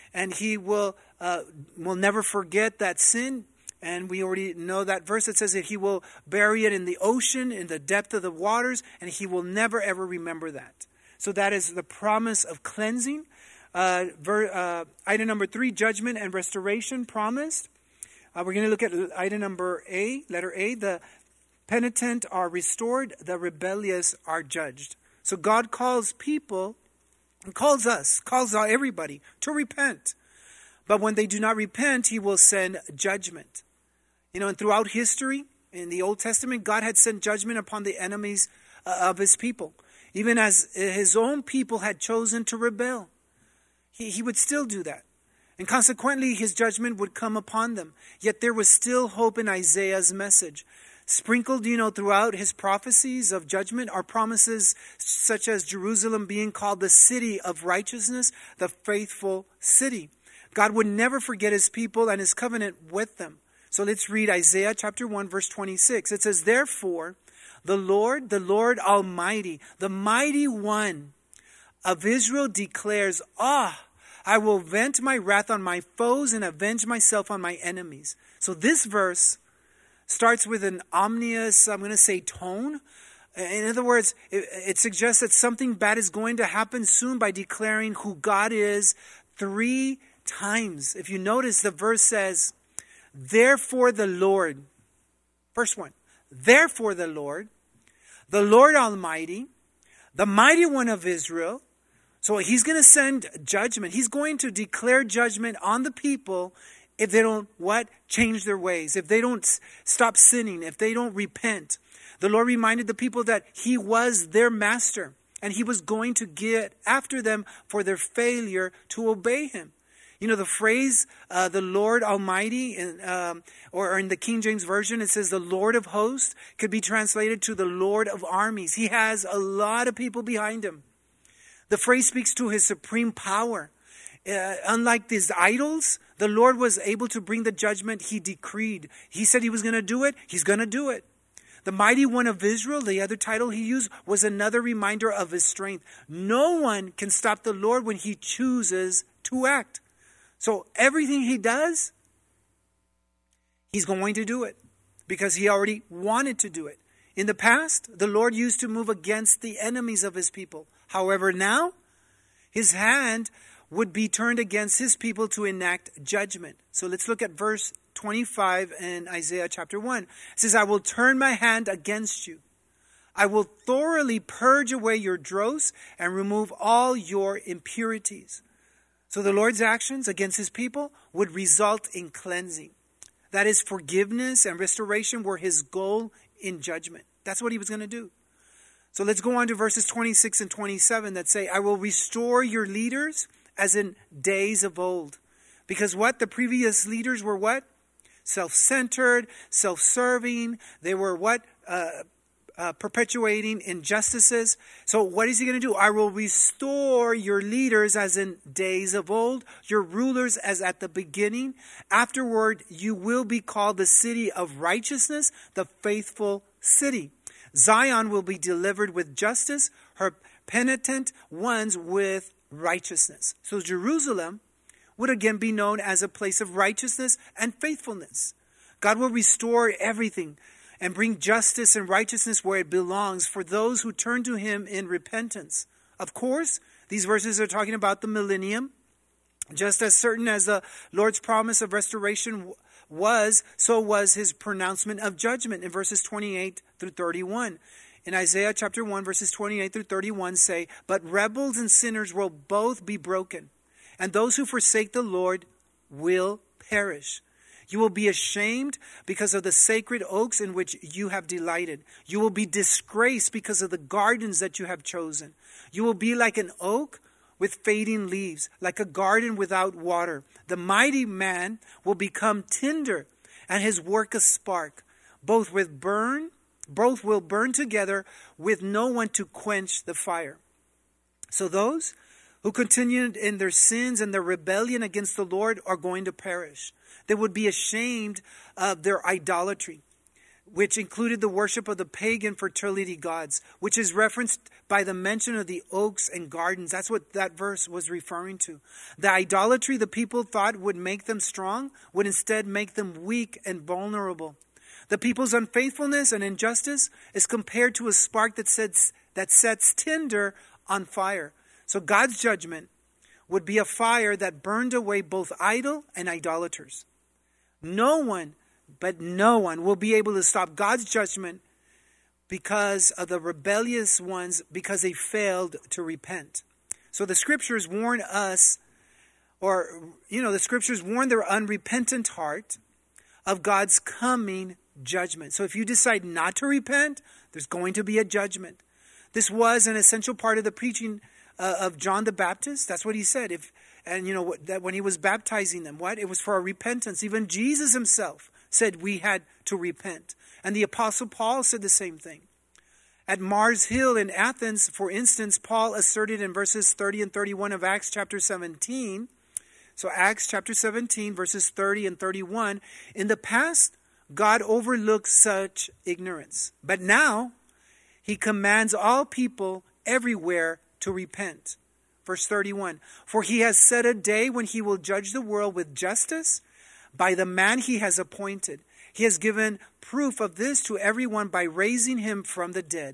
and he will uh, will never forget that sin. And we already know that verse that says that he will bury it in the ocean, in the depth of the waters, and he will never ever remember that. So that is the promise of cleansing. Uh, ver, uh, item number three, judgment and restoration promised. Uh, we're going to look at item number A, letter A. The penitent are restored, the rebellious are judged. So God calls people, calls us, calls everybody to repent. But when they do not repent, he will send judgment. You know, and throughout history, in the Old Testament, God had sent judgment upon the enemies uh, of his people. Even as his own people had chosen to rebel, he, he would still do that. And consequently, his judgment would come upon them. Yet there was still hope in Isaiah's message. Sprinkled, you know, throughout his prophecies of judgment are promises such as Jerusalem being called the city of righteousness, the faithful city. God would never forget his people and his covenant with them. So let's read Isaiah chapter one, verse twenty-six. It says, therefore, the Lord, the Lord Almighty, the mighty one of Israel declares, ah, I will vent my wrath on my foes and avenge myself on my enemies. So this verse starts with an ominous, I'm going to say, tone. In other words, it, it suggests that something bad is going to happen soon by declaring who God is three times. If you notice, the verse says, therefore the Lord, first one, therefore the Lord, the Lord Almighty, the mighty one of Israel. So he's going to send judgment. He's going to declare judgment on the people if they don't, what? Change their ways. If they don't stop sinning. If they don't repent. The Lord reminded the people that he was their master. And he was going to get after them for their failure to obey him. You know, the phrase, uh, the Lord Almighty, in, um, or in the King James Version, it says the Lord of hosts, could be translated to the Lord of armies. He has a lot of people behind him. The phrase speaks to his supreme power. Uh, unlike these idols, the Lord was able to bring the judgment he decreed. He said he was going to do it. He's going to do it. The mighty one of Israel, the other title he used, was another reminder of his strength. No one can stop the Lord when he chooses to act. So everything he does, he's going to do it because he already wanted to do it. In the past, the Lord used to move against the enemies of his people. However, now, his hand would be turned against his people to enact judgment. So let's look at verse twenty-five in Isaiah chapter one. It says, I will turn my hand against you. I will thoroughly purge away your dross and remove all your impurities. So the Lord's actions against his people would result in cleansing. That is, forgiveness and restoration were his goal in judgment. That's what he was going to do. So let's go on to verses twenty-six and twenty-seven that say, I will restore your leaders as in days of old. Because what? The previous leaders were what? Self-centered, self-serving. They were what? Uh, uh, perpetuating injustices. So what is he going to do? I will restore your leaders as in days of old, your rulers as at the beginning. Afterward, you will be called the city of righteousness, the faithful city. Zion will be delivered with justice, her penitent ones with righteousness. So Jerusalem would again be known as a place of righteousness and faithfulness. God will restore everything and bring justice and righteousness where it belongs for those who turn to him in repentance. Of course, these verses are talking about the millennium. Just as certain as the Lord's promise of restoration was, so was his pronouncement of judgment in verses twenty-eight through thirty-one. In Isaiah chapter one, verses twenty-eight through thirty-one say, but rebels and sinners will both be broken, and those who forsake the Lord will perish. You will be ashamed because of the sacred oaks in which you have delighted. You will be disgraced because of the gardens that you have chosen. You will be like an oak with fading leaves, like a garden without water. The mighty man will become tinder, and his work a spark. Both with burn, both will burn together with no one to quench the fire. So those who continued in their sins and their rebellion against the Lord are going to perish. They would be ashamed of their idolatry. which included the worship of the pagan fertility gods, which is referenced by the mention of the oaks and gardens. That's what that verse was referring to. The idolatry the people thought would make them strong would instead make them weak and vulnerable. The people's unfaithfulness and injustice is compared to a spark that sets, that sets tinder on fire. So God's judgment would be a fire that burned away both idol and idolaters. No one, but no one will be able to stop God's judgment because of the rebellious ones, because they failed to repent. So the scriptures warn us, or, you know, the scriptures warn their unrepentant heart of God's coming judgment. So if you decide not to repent, there's going to be a judgment. This was an essential part of the preaching uh, of John the Baptist. That's what he said. If and you know that when he was baptizing them, what? It was for a repentance. Even Jesus himself said we had to repent. And the Apostle Paul said the same thing. At Mars Hill in Athens, for instance, Paul asserted in verses thirty and thirty-one of Acts chapter seventeen. So Acts chapter seventeen, verses thirty and thirty-one. In the past, God overlooked such ignorance. But now, he commands all people everywhere to repent. Verse thirty-one, for he has set a day when he will judge the world with justice by the man he has appointed. He has given proof of this to everyone by raising him from the dead.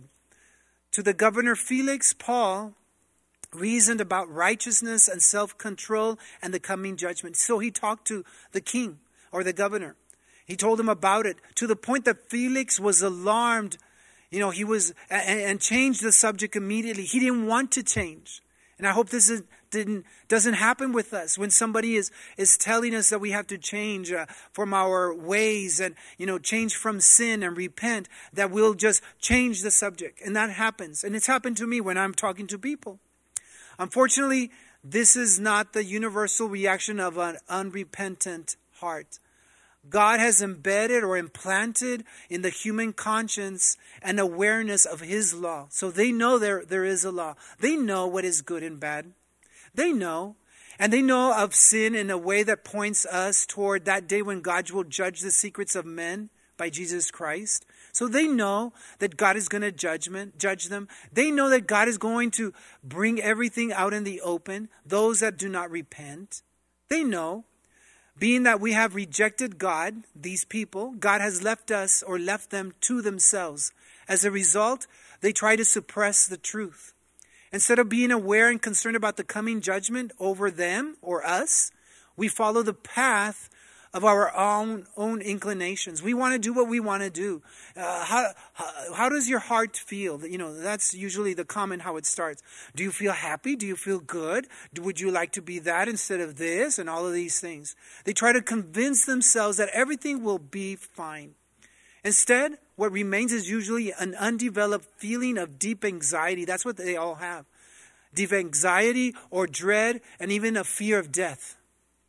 To the governor Felix, Paul reasoned about righteousness and self-control and the coming judgment. So he talked to the king or the governor. He told him about it to the point that Felix was alarmed. You know, he was and, and changed the subject immediately. He didn't want to change. And I hope this is, didn't doesn't happen with us when somebody is is telling us that we have to change uh, from our ways and, you know, change from sin and repent, that we'll just change the subject. And that happens. And it's happened to me when I'm talking to people. Unfortunately, this is not the universal reaction of an unrepentant heart. God has embedded or implanted in the human conscience an awareness of his law. So they know there, there is a law. They know what is good and bad. They know. And they know of sin in a way that points us toward that day when God will judge the secrets of men by Jesus Christ. So they know that God is going to judgment, judge them. They know that God is going to bring everything out in the open, those that do not repent. They know. Being that we have rejected God, these people, God has left us or left them to themselves. As a result, they try to suppress the truth. Instead of being aware and concerned about the coming judgment over them or us, we follow the path of our own own inclinations. We want to do what we want to do. Uh, how, how how does your heart feel? You know, that's usually the comment how it starts. Do you feel happy? Do you feel good? Do, would you like to be that instead of this? And all of these things. They try to convince themselves that everything will be fine. Instead, what remains is usually an undeveloped feeling of deep anxiety. That's what they all have. Deep anxiety or dread and even a fear of death.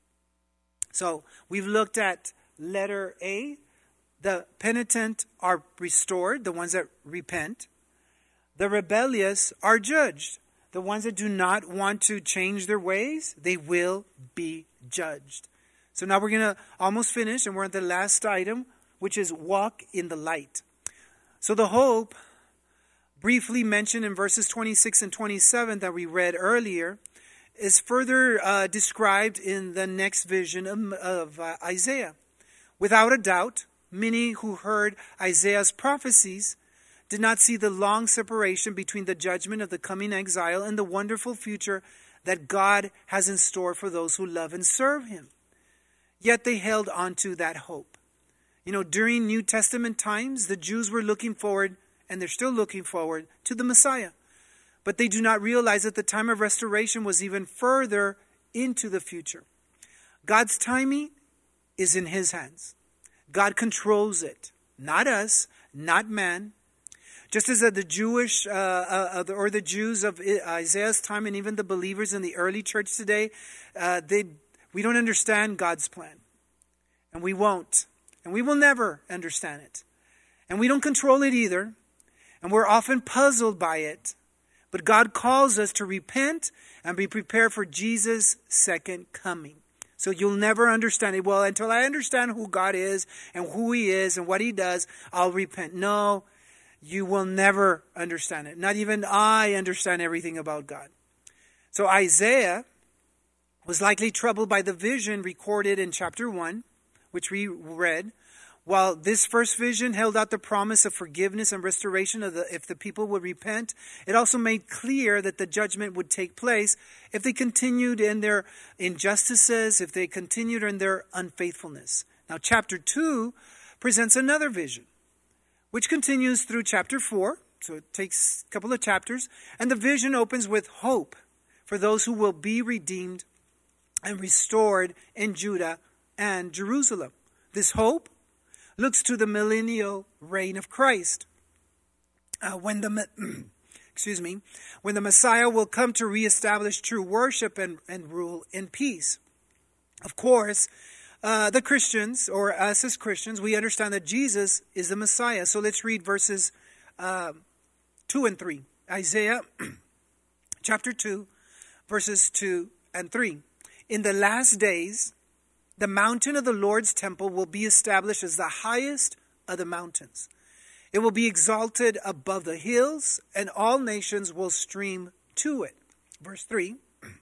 So we've looked at letter A. The penitent are restored, the ones that repent. The rebellious are judged. The ones that do not want to change their ways, they will be judged. So now we're going to almost finish, and we're at the last item, which is walk in the light. So the hope, briefly mentioned in verses twenty-six and twenty-seven that we read earlier, is further uh, described in the next vision of, of uh, Isaiah. Without a doubt, many who heard Isaiah's prophecies did not see the long separation between the judgment of the coming exile and the wonderful future that God has in store for those who love and serve him. Yet they held on to that hope. You know, during New Testament times, the Jews were looking forward, and they're still looking forward, to the Messiah. But they do not realize that the time of restoration was even further into the future. God's timing is in his hands. God controls it. Not us, not man. Just as the Jewish, uh, uh, or the Jews of Isaiah's time and even the believers in the early church today, uh, they we don't understand God's plan. And we won't. And we will never understand it. And we don't control it either. And we're often puzzled by it. But God calls us to repent and be prepared for Jesus' second coming. So you'll never understand it. Well, until I understand who God is and who he is and what he does, I'll repent. No, you will never understand it. Not even I understand everything about God. So Isaiah was likely troubled by the vision recorded in chapter one, which we read. While this first vision held out the promise of forgiveness and restoration of the, if the people would repent, it also made clear that the judgment would take place if they continued in their injustices, if they continued in their unfaithfulness. Now, chapter two presents another vision, which continues through chapter four. So it takes a couple of chapters. And the vision opens with hope for those who will be redeemed and restored in Judah and Jerusalem. This hope looks to the millennial reign of Christ, uh, when the excuse me, when the Messiah will come to reestablish true worship and, and rule in peace. Of course, uh, the Christians, or us as Christians, we understand that Jesus is the Messiah. So let's read verses uh, two and three. Isaiah chapter two, verses two and three. In the last days, the mountain of the Lord's temple will be established as the highest of the mountains. It will be exalted above the hills, and all nations will stream to it. Verse three.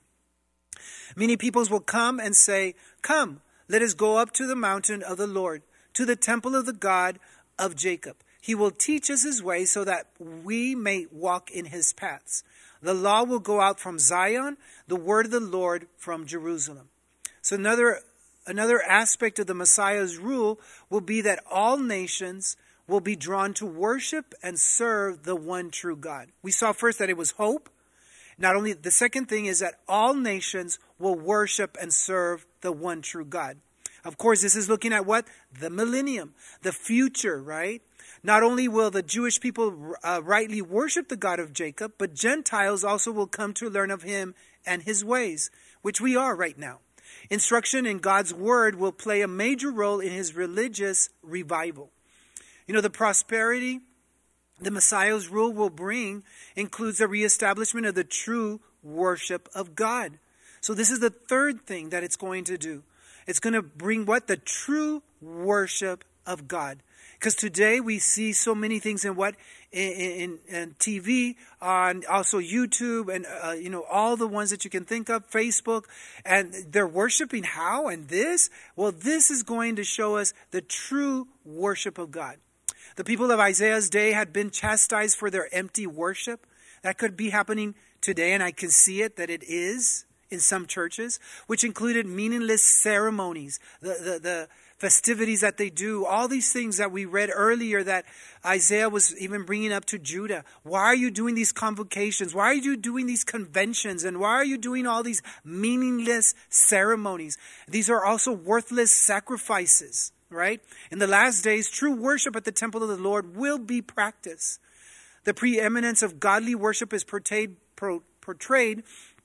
Many peoples will come and say, "Come, let us go up to the mountain of the Lord, to the temple of the God of Jacob. He will teach us his way so that we may walk in his paths. The law will go out from Zion, the word of the Lord from Jerusalem." So another Another aspect of the Messiah's rule will be that all nations will be drawn to worship and serve the one true God. We saw first that it was hope. Not only, the second thing is that all nations will worship and serve the one true God. Of course, this is looking at what? The millennium, the future, right? Not only will the Jewish people uh, rightly worship the God of Jacob, but Gentiles also will come to learn of him and his ways, which we are right now. Instruction in God's word will play a major role in his religious revival. You know, the prosperity the Messiah's rule will bring includes the reestablishment of the true worship of God. So this is the third thing that it's going to do. It's going to bring what? The true worship of God. Because today we see so many things in what? In, in, in T V, on also YouTube, and uh, you know, all the ones that you can think of, Facebook, and they're worshiping how and this? Well, this is going to show us the true worship of God. The people of Isaiah's day had been chastised for their empty worship. That could be happening today, and I can see it, that it is in some churches, which included meaningless ceremonies, the, the, the festivities that they do, all these things that we read earlier that Isaiah was even bringing up to Judah. Why are you doing these convocations? Why are you doing these conventions? And why are you doing all these meaningless ceremonies? These are also worthless sacrifices, right? In the last days, true worship at the temple of the Lord will be practiced. The preeminence of godly worship is portrayed, pro, portrayed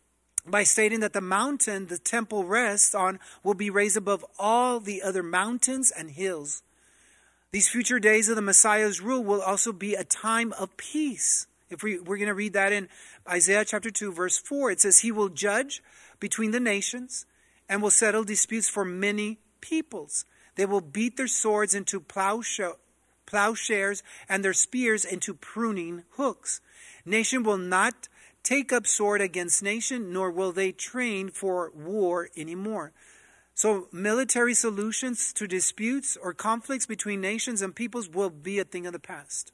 by stating that the mountain the temple rests on will be raised above all the other mountains and hills. These future days of the Messiah's rule will also be a time of peace. If we, we're going to read that in Isaiah chapter two, verse four, it says, "He will judge between the nations and will settle disputes for many peoples. They will beat their swords into plowshares plowshares and their spears into pruning hooks. Nation will not take up sword against nation, nor will they train for war anymore." So military solutions to disputes or conflicts between nations and peoples will be a thing of the past.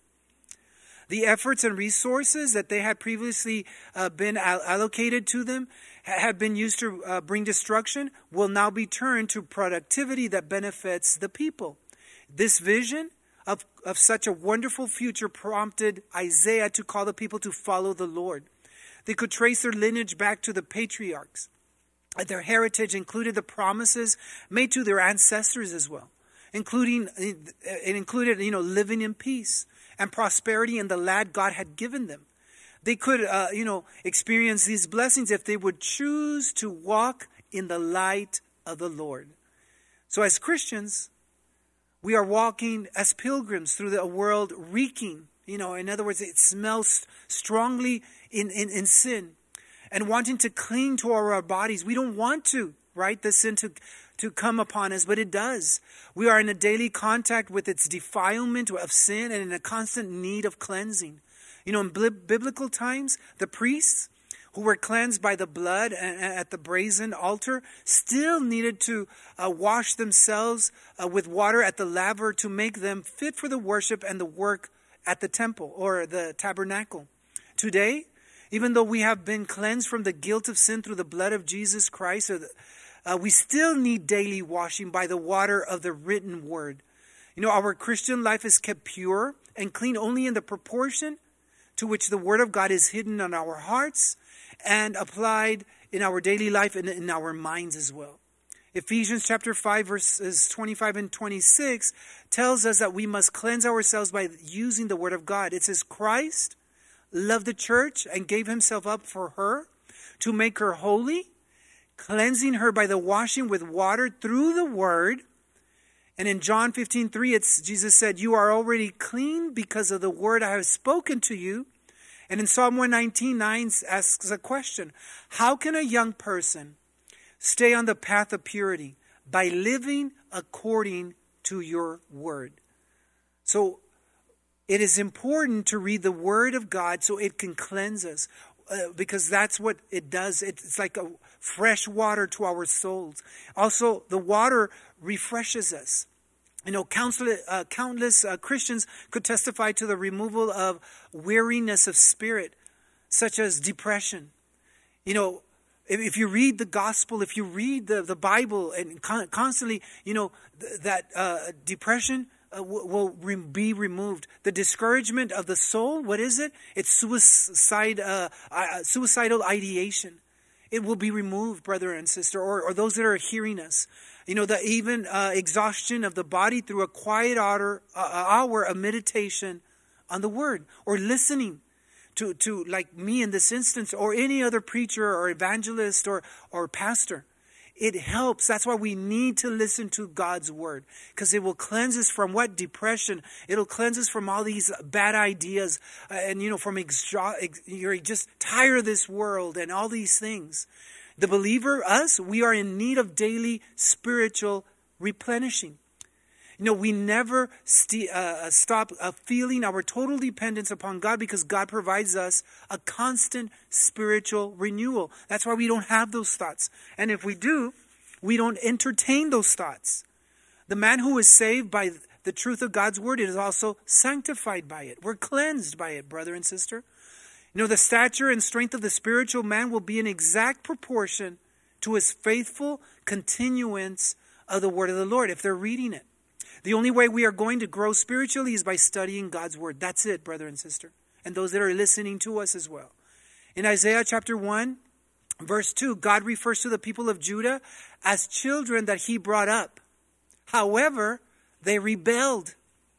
The efforts and resources that they had previously uh, been all- allocated to them, ha- had been used to uh, bring destruction, will now be turned to productivity that benefits the people. This vision of, of such a wonderful future prompted Isaiah to call the people to follow the Lord. They could trace their lineage back to the patriarchs. Their heritage included the promises made to their ancestors as well, including it included, you know, living in peace and prosperity in the land God had given them. They could, uh, you know, experience these blessings if they would choose to walk in the light of the Lord. So as Christians, we are walking as pilgrims through the world reeking, you know, in other words, it smells strongly in, in, in sin and wanting to cling to our, our bodies. We don't want to, right? The sin to, to come upon us, but it does. We are in a daily contact with its defilement of sin and in a constant need of cleansing. You know, in biblical times, the priests who were cleansed by the blood at the brazen altar still needed to uh, wash themselves uh, with water at the laver to make them fit for the worship and the work at the temple or the tabernacle. Today, even though we have been cleansed from the guilt of sin through the blood of Jesus Christ, uh, we still need daily washing by the water of the written word. You know, our Christian life is kept pure and clean only in the proportion to which the word of God is hidden on our hearts and applied in our daily life and in our minds as well. Ephesians chapter five verses twenty-five and twenty-six tells us that we must cleanse ourselves by using the word of God. It says, Christ loved the church and gave himself up for her to make her holy, cleansing her by the washing with water through the word. And in John fifteen three, it's Jesus said, you are already clean because of the word I have spoken to you. And in Psalm one nineteen nine asks a question. How can a young person stay on the path of purity? By living according to your word. So it is important to read the word of God so it can cleanse us. Uh, because that's what it does. It's like a fresh water to our souls. Also, the water refreshes us. You know, countless, uh, countless uh, Christians could testify to the removal of weariness of spirit, such as depression. You know, if, if you read the gospel, if you read the, the Bible and con- constantly, you know, th- that uh, depression uh, w- will re- be removed. The discouragement of the soul, what is it? It's suicide, uh, uh, suicidal ideation. It will be removed, brother and sister, or, or those that are hearing us. You know, the even uh, exhaustion of the body through a quiet hour, uh, hour of meditation on the word, or listening to, to like me in this instance, or any other preacher or evangelist or, or pastor. It helps. That's why we need to listen to God's word, because it will cleanse us from what? Depression. It'll cleanse us from all these bad ideas, uh, and you know, from extra- ex- you're just tired of this world and all these things. The believer, us, we are in need of daily spiritual replenishing. You know, we never st- uh, stop uh, feeling our total dependence upon God, because God provides us a constant spiritual renewal. That's why we don't have those thoughts. And if we do, we don't entertain those thoughts. The man who is saved by the truth of God's word is also sanctified by it. We're cleansed by it, brother and sister. You know, the stature and strength of the spiritual man will be in exact proportion to his faithful continuance of the word of the Lord, if they're reading it. The only way we are going to grow spiritually is by studying God's word. That's it, brother and sister. And those that are listening to us as well. In Isaiah chapter one, verse two, God refers to the people of Judah as children that he brought up. However, they rebelled.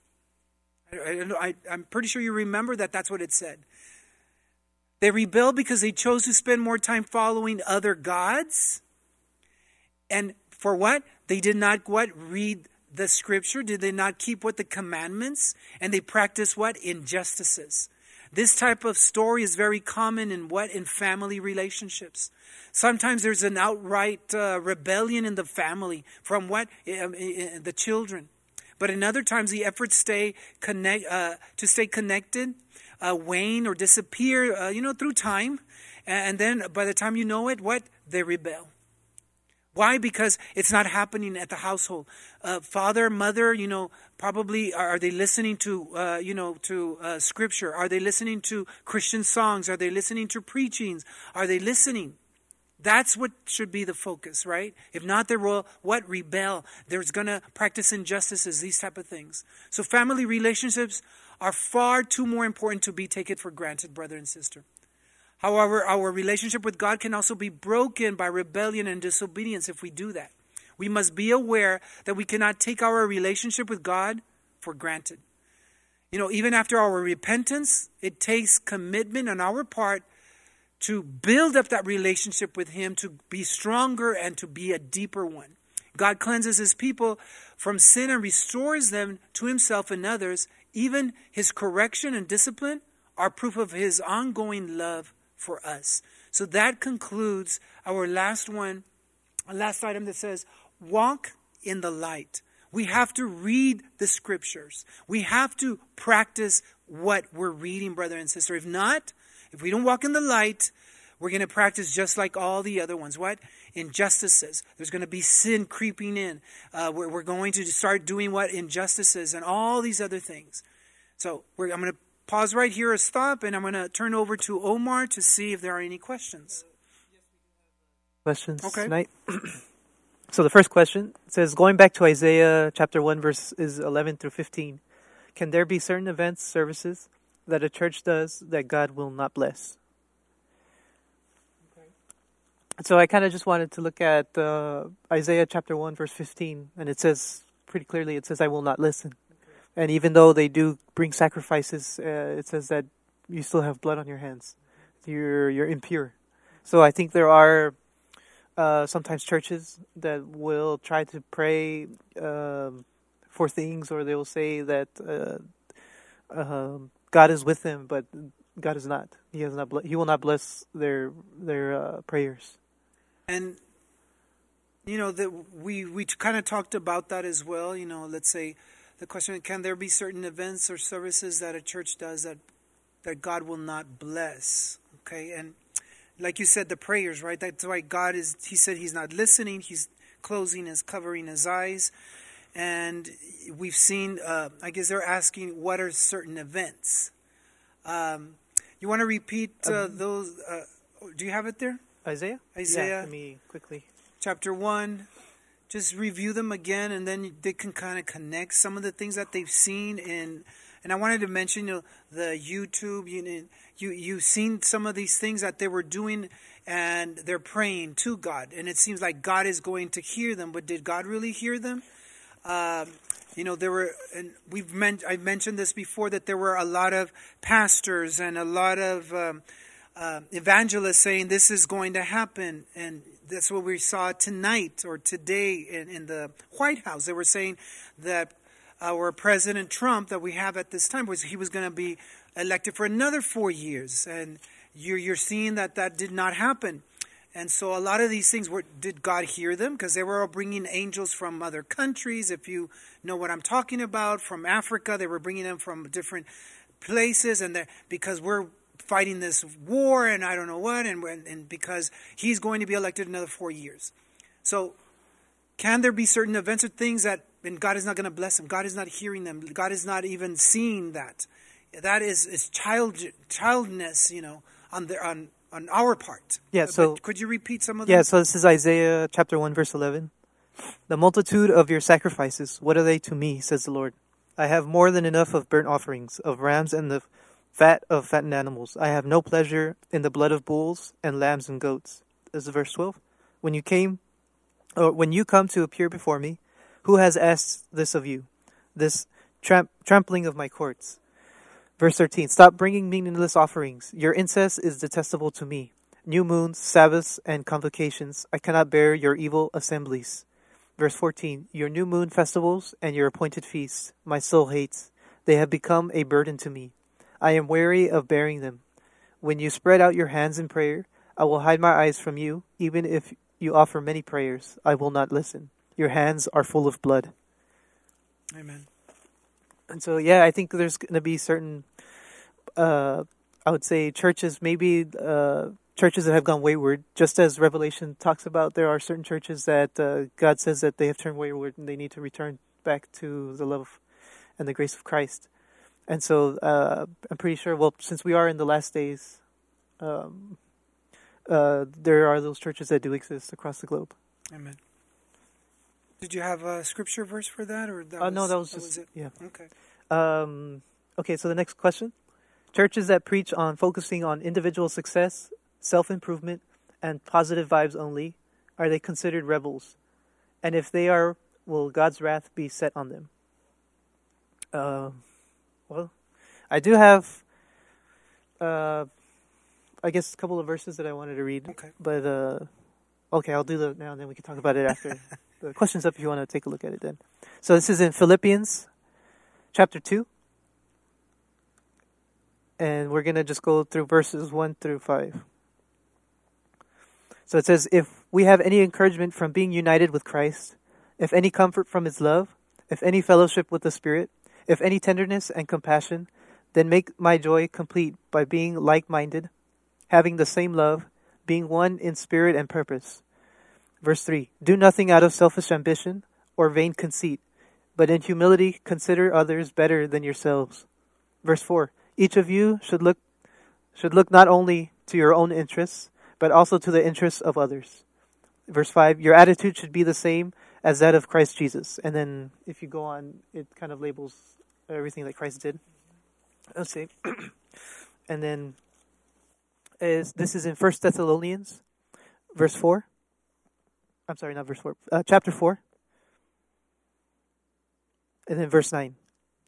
I, I, I'm pretty sure you remember that that's what it said. They rebelled because they chose to spend more time following other gods. And for what? They did not what? Read the scripture. Did they not keep what? The commandments? And they practice what? Injustices. This type of story is very common in what? In family relationships. Sometimes there's an outright uh, rebellion in the family from what? Uh, the children. But in other times the efforts stay connect uh, to stay connected Uh, wane or disappear, uh, you know, through time. And then by the time you know it, what? They rebel. Why? Because it's not happening at the household. Uh, father, mother, you know, probably are, are they listening to, uh, you know, to uh, scripture? Are they listening to Christian songs? Are they listening to preachings? Are they listening? That's what should be the focus, right? If not, they will, what? Rebel. There's going to practice injustices, these type of things. So family relationships are far too more important to be taken for granted, brother and sister. However, our relationship with God can also be broken by rebellion and disobedience if we do that. We must be aware that we cannot take our relationship with God for granted. You know, even after our repentance, it takes commitment on our part to build up that relationship with Him, to be stronger and to be a deeper one. God cleanses His people from sin and restores them to Himself and others. Even His correction and discipline are proof of His ongoing love for us. So that concludes our last one A last item that says, walk in the light. We have to read the scriptures. We have to practice what we're reading, brother and sister. If not, if we don't walk in the light, we're going to practice just like all the other ones. What? Injustices. There's going to be sin creeping in. Uh, we're, we're going to start doing what? Injustices and all these other things. So we're, I'm going to pause right here, a stop, and I'm going to turn over to Omar to see if there are any questions. Questions Okay. tonight? So the first question says, going back to Isaiah chapter one, verses eleven through fifteen, can there be certain events, services that a church does that God will not bless? Okay. So I kind of just wanted to look at uh, Isaiah chapter one, verse fifteen, and it says pretty clearly, it says, I will not listen. Okay. And even though they do bring sacrifices, uh, it says that you still have blood on your hands. You're you're impure. So I think there are Uh, sometimes churches that will try to pray um, for things, or they will say that uh, um, God is with them, but God is not. He has not. Ble- he will not bless their their uh, prayers. And you know that we we kind of talked about that as well. You know, let's say the question: can there be certain events or services that a church does that that God will not bless? Okay, and like you said, the prayers, right? That's why God is, he said he's not listening. He's closing his, covering his eyes. And we've seen, uh, I guess they're asking, what are certain events? Um, you want to repeat uh, um, those? Uh, do you have it there? Isaiah? Isaiah. Yeah, let me quickly. Chapter one. Just review them again, and then they can kind of connect some of the things that they've seen in. And I wanted to mention, you know, the YouTube, you know, you, you've seen some of these things that they were doing, and they're praying to God. And it seems like God is going to hear them, but did God really hear them? Um, you know, there were, and we've meant, I've mentioned this before, that there were a lot of pastors and a lot of um, uh, evangelists saying this is going to happen. And that's what we saw tonight or today in, in the White House. They were saying that our President Trump that we have at this time was he was going to be elected for another four years, and you're you're seeing that that did not happen. And so a lot of these things were, did God hear them? Because they were all bringing angels from other countries. If you know what I'm talking about, from Africa, they were bringing them from different places, and because we're fighting this war and I don't know what, and and because he's going to be elected another four years. So can there be certain events or things that, and God is not going to bless them? God is not hearing them. God is not even seeing that. That is, is child childness, you know, on the on on our part. Yeah. So but could you repeat some of them? Yeah. So this is Isaiah chapter one, verse eleven. The multitude of your sacrifices, what are they to me? Says the Lord. I have more than enough of burnt offerings, of rams and the fat of fattened animals. I have no pleasure in the blood of bulls and lambs and goats. This is verse twelve. When you came, or when you come to appear before me, who has asked this of you? This tramp- trampling of my courts. Verse thirteen. Stop bringing meaningless offerings. Your incest is detestable to me. New moons, Sabbaths, and convocations. I cannot bear your evil assemblies. Verse fourteen. Your new moon festivals and your appointed feasts, my soul hates. They have become a burden to me. I am weary of bearing them. When you spread out your hands in prayer, I will hide my eyes from you. Even if you offer many prayers, I will not listen. Your hands are full of blood. Amen. And so, yeah, I think there's going to be certain, uh, I would say, churches, maybe uh, churches that have gone wayward. Just as Revelation talks about, there are certain churches that uh, God says that they have turned wayward and they need to return back to the love and the grace of Christ. And so uh, I'm pretty sure, well, since we are in the last days, um, uh, there are those churches that do exist across the globe. Amen. Did you have a scripture verse for that, or that Uh, was, no, that was that just, was it? yeah. Okay. Um, okay, so the next question. Churches that preach on focusing on individual success, self-improvement, and positive vibes only, are they considered rebels? And if they are, will God's wrath be set on them? Uh, well, I do have, uh, I guess, a couple of verses that I wanted to read. Okay. But, uh, okay, I'll do that now, and then we can talk about it after. The question's up if you want to take a look at it then. So this is in Philippians chapter two. And we're going to just go through verses one through five. So it says, if we have any encouragement from being united with Christ, if any comfort from his love, if any fellowship with the Spirit, if any tenderness and compassion, then make my joy complete by being like-minded, having the same love, being one in spirit and purpose. Verse three, do nothing out of selfish ambition or vain conceit, but in humility consider others better than yourselves. Verse four, each of you should look should look not only to your own interests, but also to the interests of others. Verse five, your attitude should be the same as that of Christ Jesus. And then if you go on, it kind of labels everything that Christ did. Let's see. And then is this is in First Thessalonians, verse four. I'm sorry, not verse four. Uh, chapter four. And then verse nine.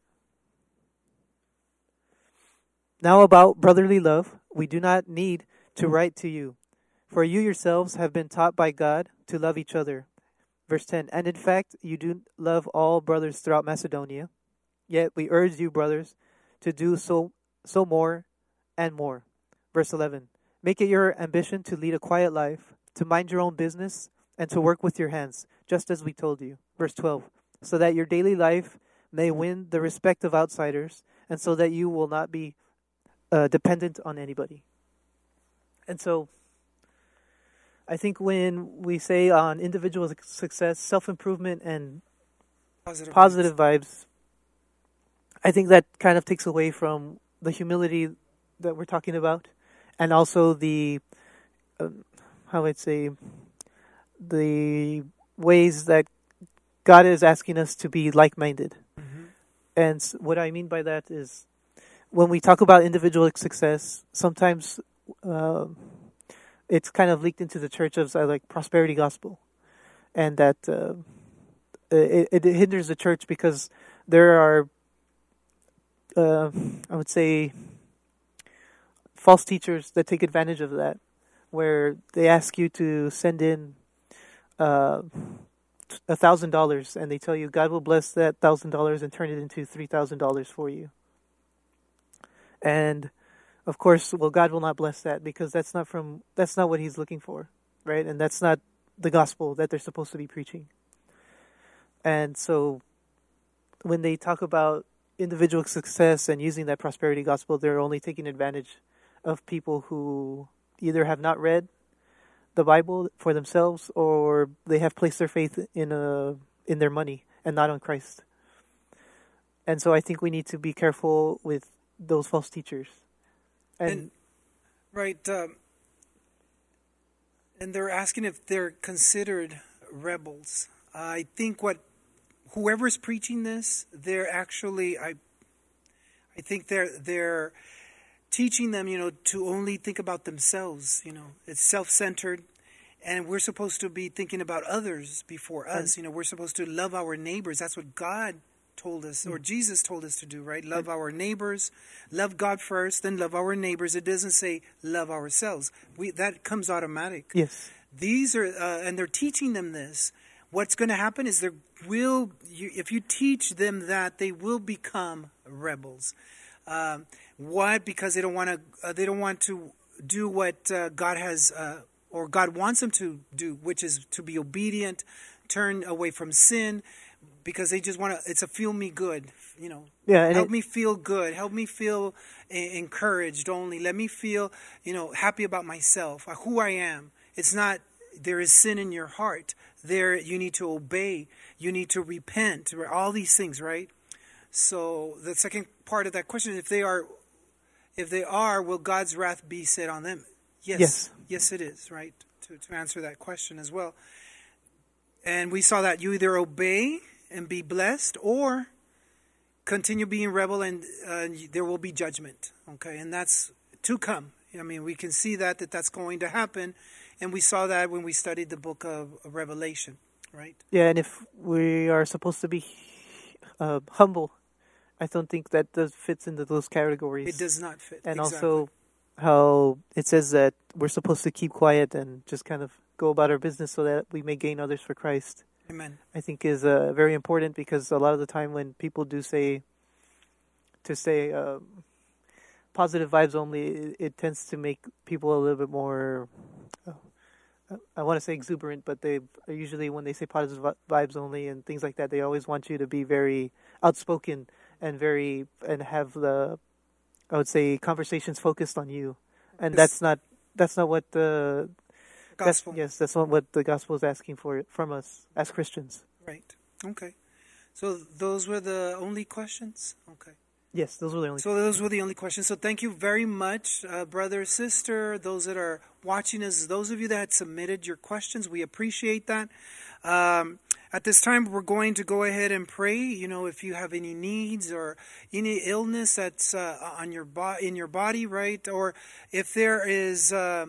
Now about brotherly love, we do not need to write to you, for you yourselves have been taught by God to love each other. Verse ten, and in fact, you do love all brothers throughout Macedonia. Yet we urge you, brothers, to do so, so more and more. Verse eleven, make it your ambition to lead a quiet life, to mind your own business, and to work with your hands, just as we told you. Verse twelve, so that your daily life may win the respect of outsiders, and so that you will not be uh, dependent on anybody. And so, I think when we say on individual success, self-improvement, and Positive. positive vibes, I think that kind of takes away from the humility that we're talking about, and also the, uh, how I'd say, the ways that God is asking us to be like-minded. Mm-hmm. And s- what I mean by that is, when we talk about individual success, sometimes uh, it's kind of leaked into the church as uh, like prosperity gospel, and that uh, it, it hinders the church because there are, uh, I would say, false teachers that take advantage of that, where they ask you to send in uh, a thousand dollars, and they tell you God will bless that thousand dollars and turn it into three thousand dollars for you. And of course, well, God will not bless that because that's not from that's not what He's looking for, right? And that's not the gospel that they're supposed to be preaching. And so, when they talk about individual success and using that prosperity gospel, they're only taking advantage of people who either have not read the Bible for themselves, or they have placed their faith in a in their money and not on Christ. And so I think we need to be careful with those false teachers. And, And right, um, and they're asking if they're considered rebels. I think what whoever's preaching this, they're actually I, I think they're they're teaching them, you know, to only think about themselves. You know, it's self-centered, and we're supposed to be thinking about others before us. You know, we're supposed to love our neighbors. That's what God told us, or Jesus told us to do, right? Love our neighbors, love God first, then love our neighbors. It doesn't say love ourselves. We that comes automatic. yes, These are, uh, and they're teaching them this. What's going to happen is there will, you, if you teach them that, they will become rebels. Um, why? Because they don't want to. Uh, they don't want to do what uh, God has, uh, or God wants them to do, which is to be obedient, turn away from sin. Because they just want to, it's a feel me good, you know. yeah, and help it, me feel good. Help me feel uh, encouraged only. Let me feel, you know, happy about myself, uh, who I am. It's not, there is sin in your heart. There, you need to obey. You need to repent. All these things, right? So the second part of that question, if they are, if they are, will God's wrath be set on them? Yes. Yes. Yes, it is, right? To, to answer that question as well. And we saw that you either obey and be blessed, or continue being rebel, and uh, there will be judgment. Okay, and that's to come. I mean, we can see that that that's going to happen, and we saw that when we studied the book of Revelation, right? yeah, and if we are supposed to be uh, humble, I don't think that does fits into those categories. It does not fit. And exactly. also, how it says that we're supposed to keep quiet and just kind of go about our business so that we may gain others for Christ. Amen. I think is uh, very important, because a lot of the time when people do say to say uh, positive vibes only, it, it tends to make people a little bit more uh, I want to say exuberant, but they usually, when they say positive vibes only and things like that, they always want you to be very outspoken and very and have the, I would say, conversations focused on you, and that's not that's not what the gospel. That's, yes, that's not what the gospel is asking for from us as Christians. Right. Okay. So those were the only questions. Okay. Yes, those were the only. So those were the only questions. So thank you very much, uh, brother, sister, those that are watching us, those of you that submitted your questions. We appreciate that. Um, at this time, we're going to go ahead and pray. You know, if you have any needs or any illness that's uh, on your bo- in your body, right, or if there is uh,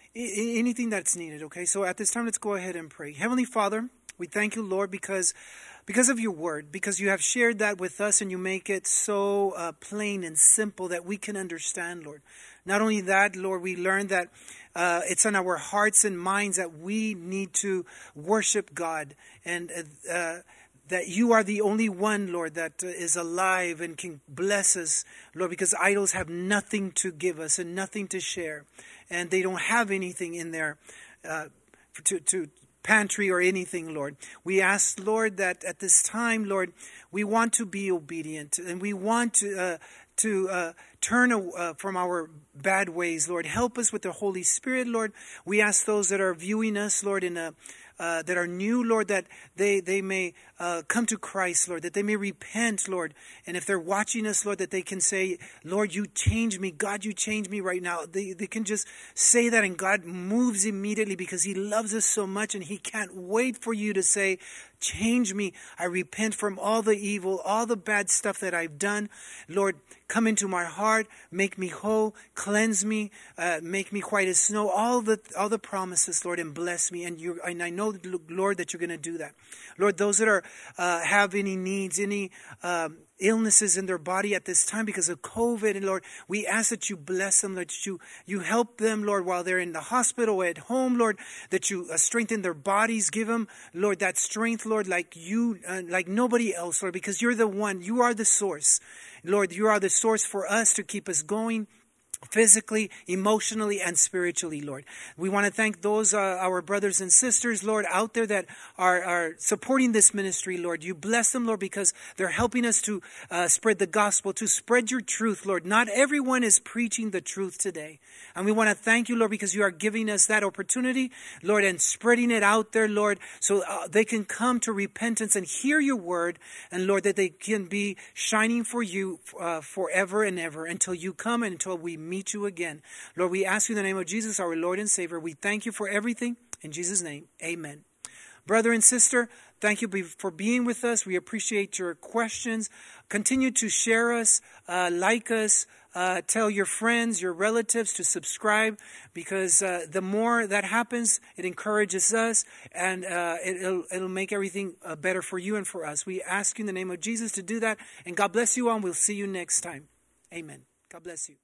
I- anything that's needed. Okay. So at this time, let's go ahead and pray. Heavenly Father, we thank you, Lord, because. Because of your word, because you have shared that with us and you make it so uh, plain and simple that we can understand, Lord. Not only that, Lord, we learned that uh, it's on our hearts and minds that we need to worship God and uh, that you are the only one, Lord, that is alive and can bless us, Lord, because idols have nothing to give us and nothing to share. And they don't have anything in there uh, to to pantry or anything, Lord. We ask, Lord, that at this time, Lord, we want to be obedient and we want to uh, to uh, turn uh, from our bad ways, Lord. Help us with the Holy Spirit, Lord. We ask those that are viewing us, Lord, in a Uh, that are new, Lord, that they, they may uh, come to Christ, Lord, that they may repent, Lord. And if they're watching us, Lord, that they can say, Lord, you change me. God, you change me right now. They, they can just say that and God moves immediately because he loves us so much and he can't wait for you to say, change me. I repent from all the evil, all the bad stuff that I've done. Lord, come into my heart, make me whole, cleanse me, uh, make me white as snow. All the all the promises, Lord, and bless me. And you, and I know, Lord, that you're going to do that. Lord, those that are uh, have any needs, any um, illnesses in their body at this time because of COVID, and Lord, we ask that you bless them, that you you help them, Lord, while they're in the hospital or at home, Lord, that you uh, strengthen their bodies, give them, Lord, that strength, Lord, like you, uh, like nobody else, Lord, because you're the one, you are the source. Lord, you are the source for us to keep us going physically, emotionally, and spiritually, Lord. We want to thank those, uh, our brothers and sisters, Lord, out there that are, are supporting this ministry, Lord. You bless them, Lord, because they're helping us to uh, spread the gospel, to spread your truth, Lord. Not everyone is preaching the truth today. And we want to thank you, Lord, because you are giving us that opportunity, Lord, and spreading it out there, Lord, so uh, they can come to repentance and hear your word, and Lord, that they can be shining for you uh, forever and ever until you come and until we meet you again. Lord, we ask you in the name of Jesus, our Lord and Savior. We thank you for everything. In Jesus' name, amen. Brother and sister, thank you for being with us. We appreciate your questions. Continue to share us, uh, like us, uh, tell your friends, your relatives to subscribe, because uh, the more that happens, it encourages us, and uh, it'll, it'll make everything uh, better for you and for us. We ask you in the name of Jesus to do that, and God bless you all, and we'll see you next time. Amen. God bless you.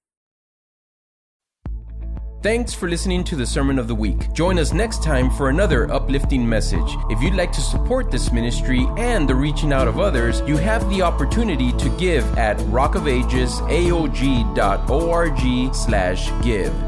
Thanks for listening to the Sermon of the Week. Join us next time for another uplifting message. If you'd like to support this ministry and the reaching out of others, you have the opportunity to give at rockofagesaog dot org slash give.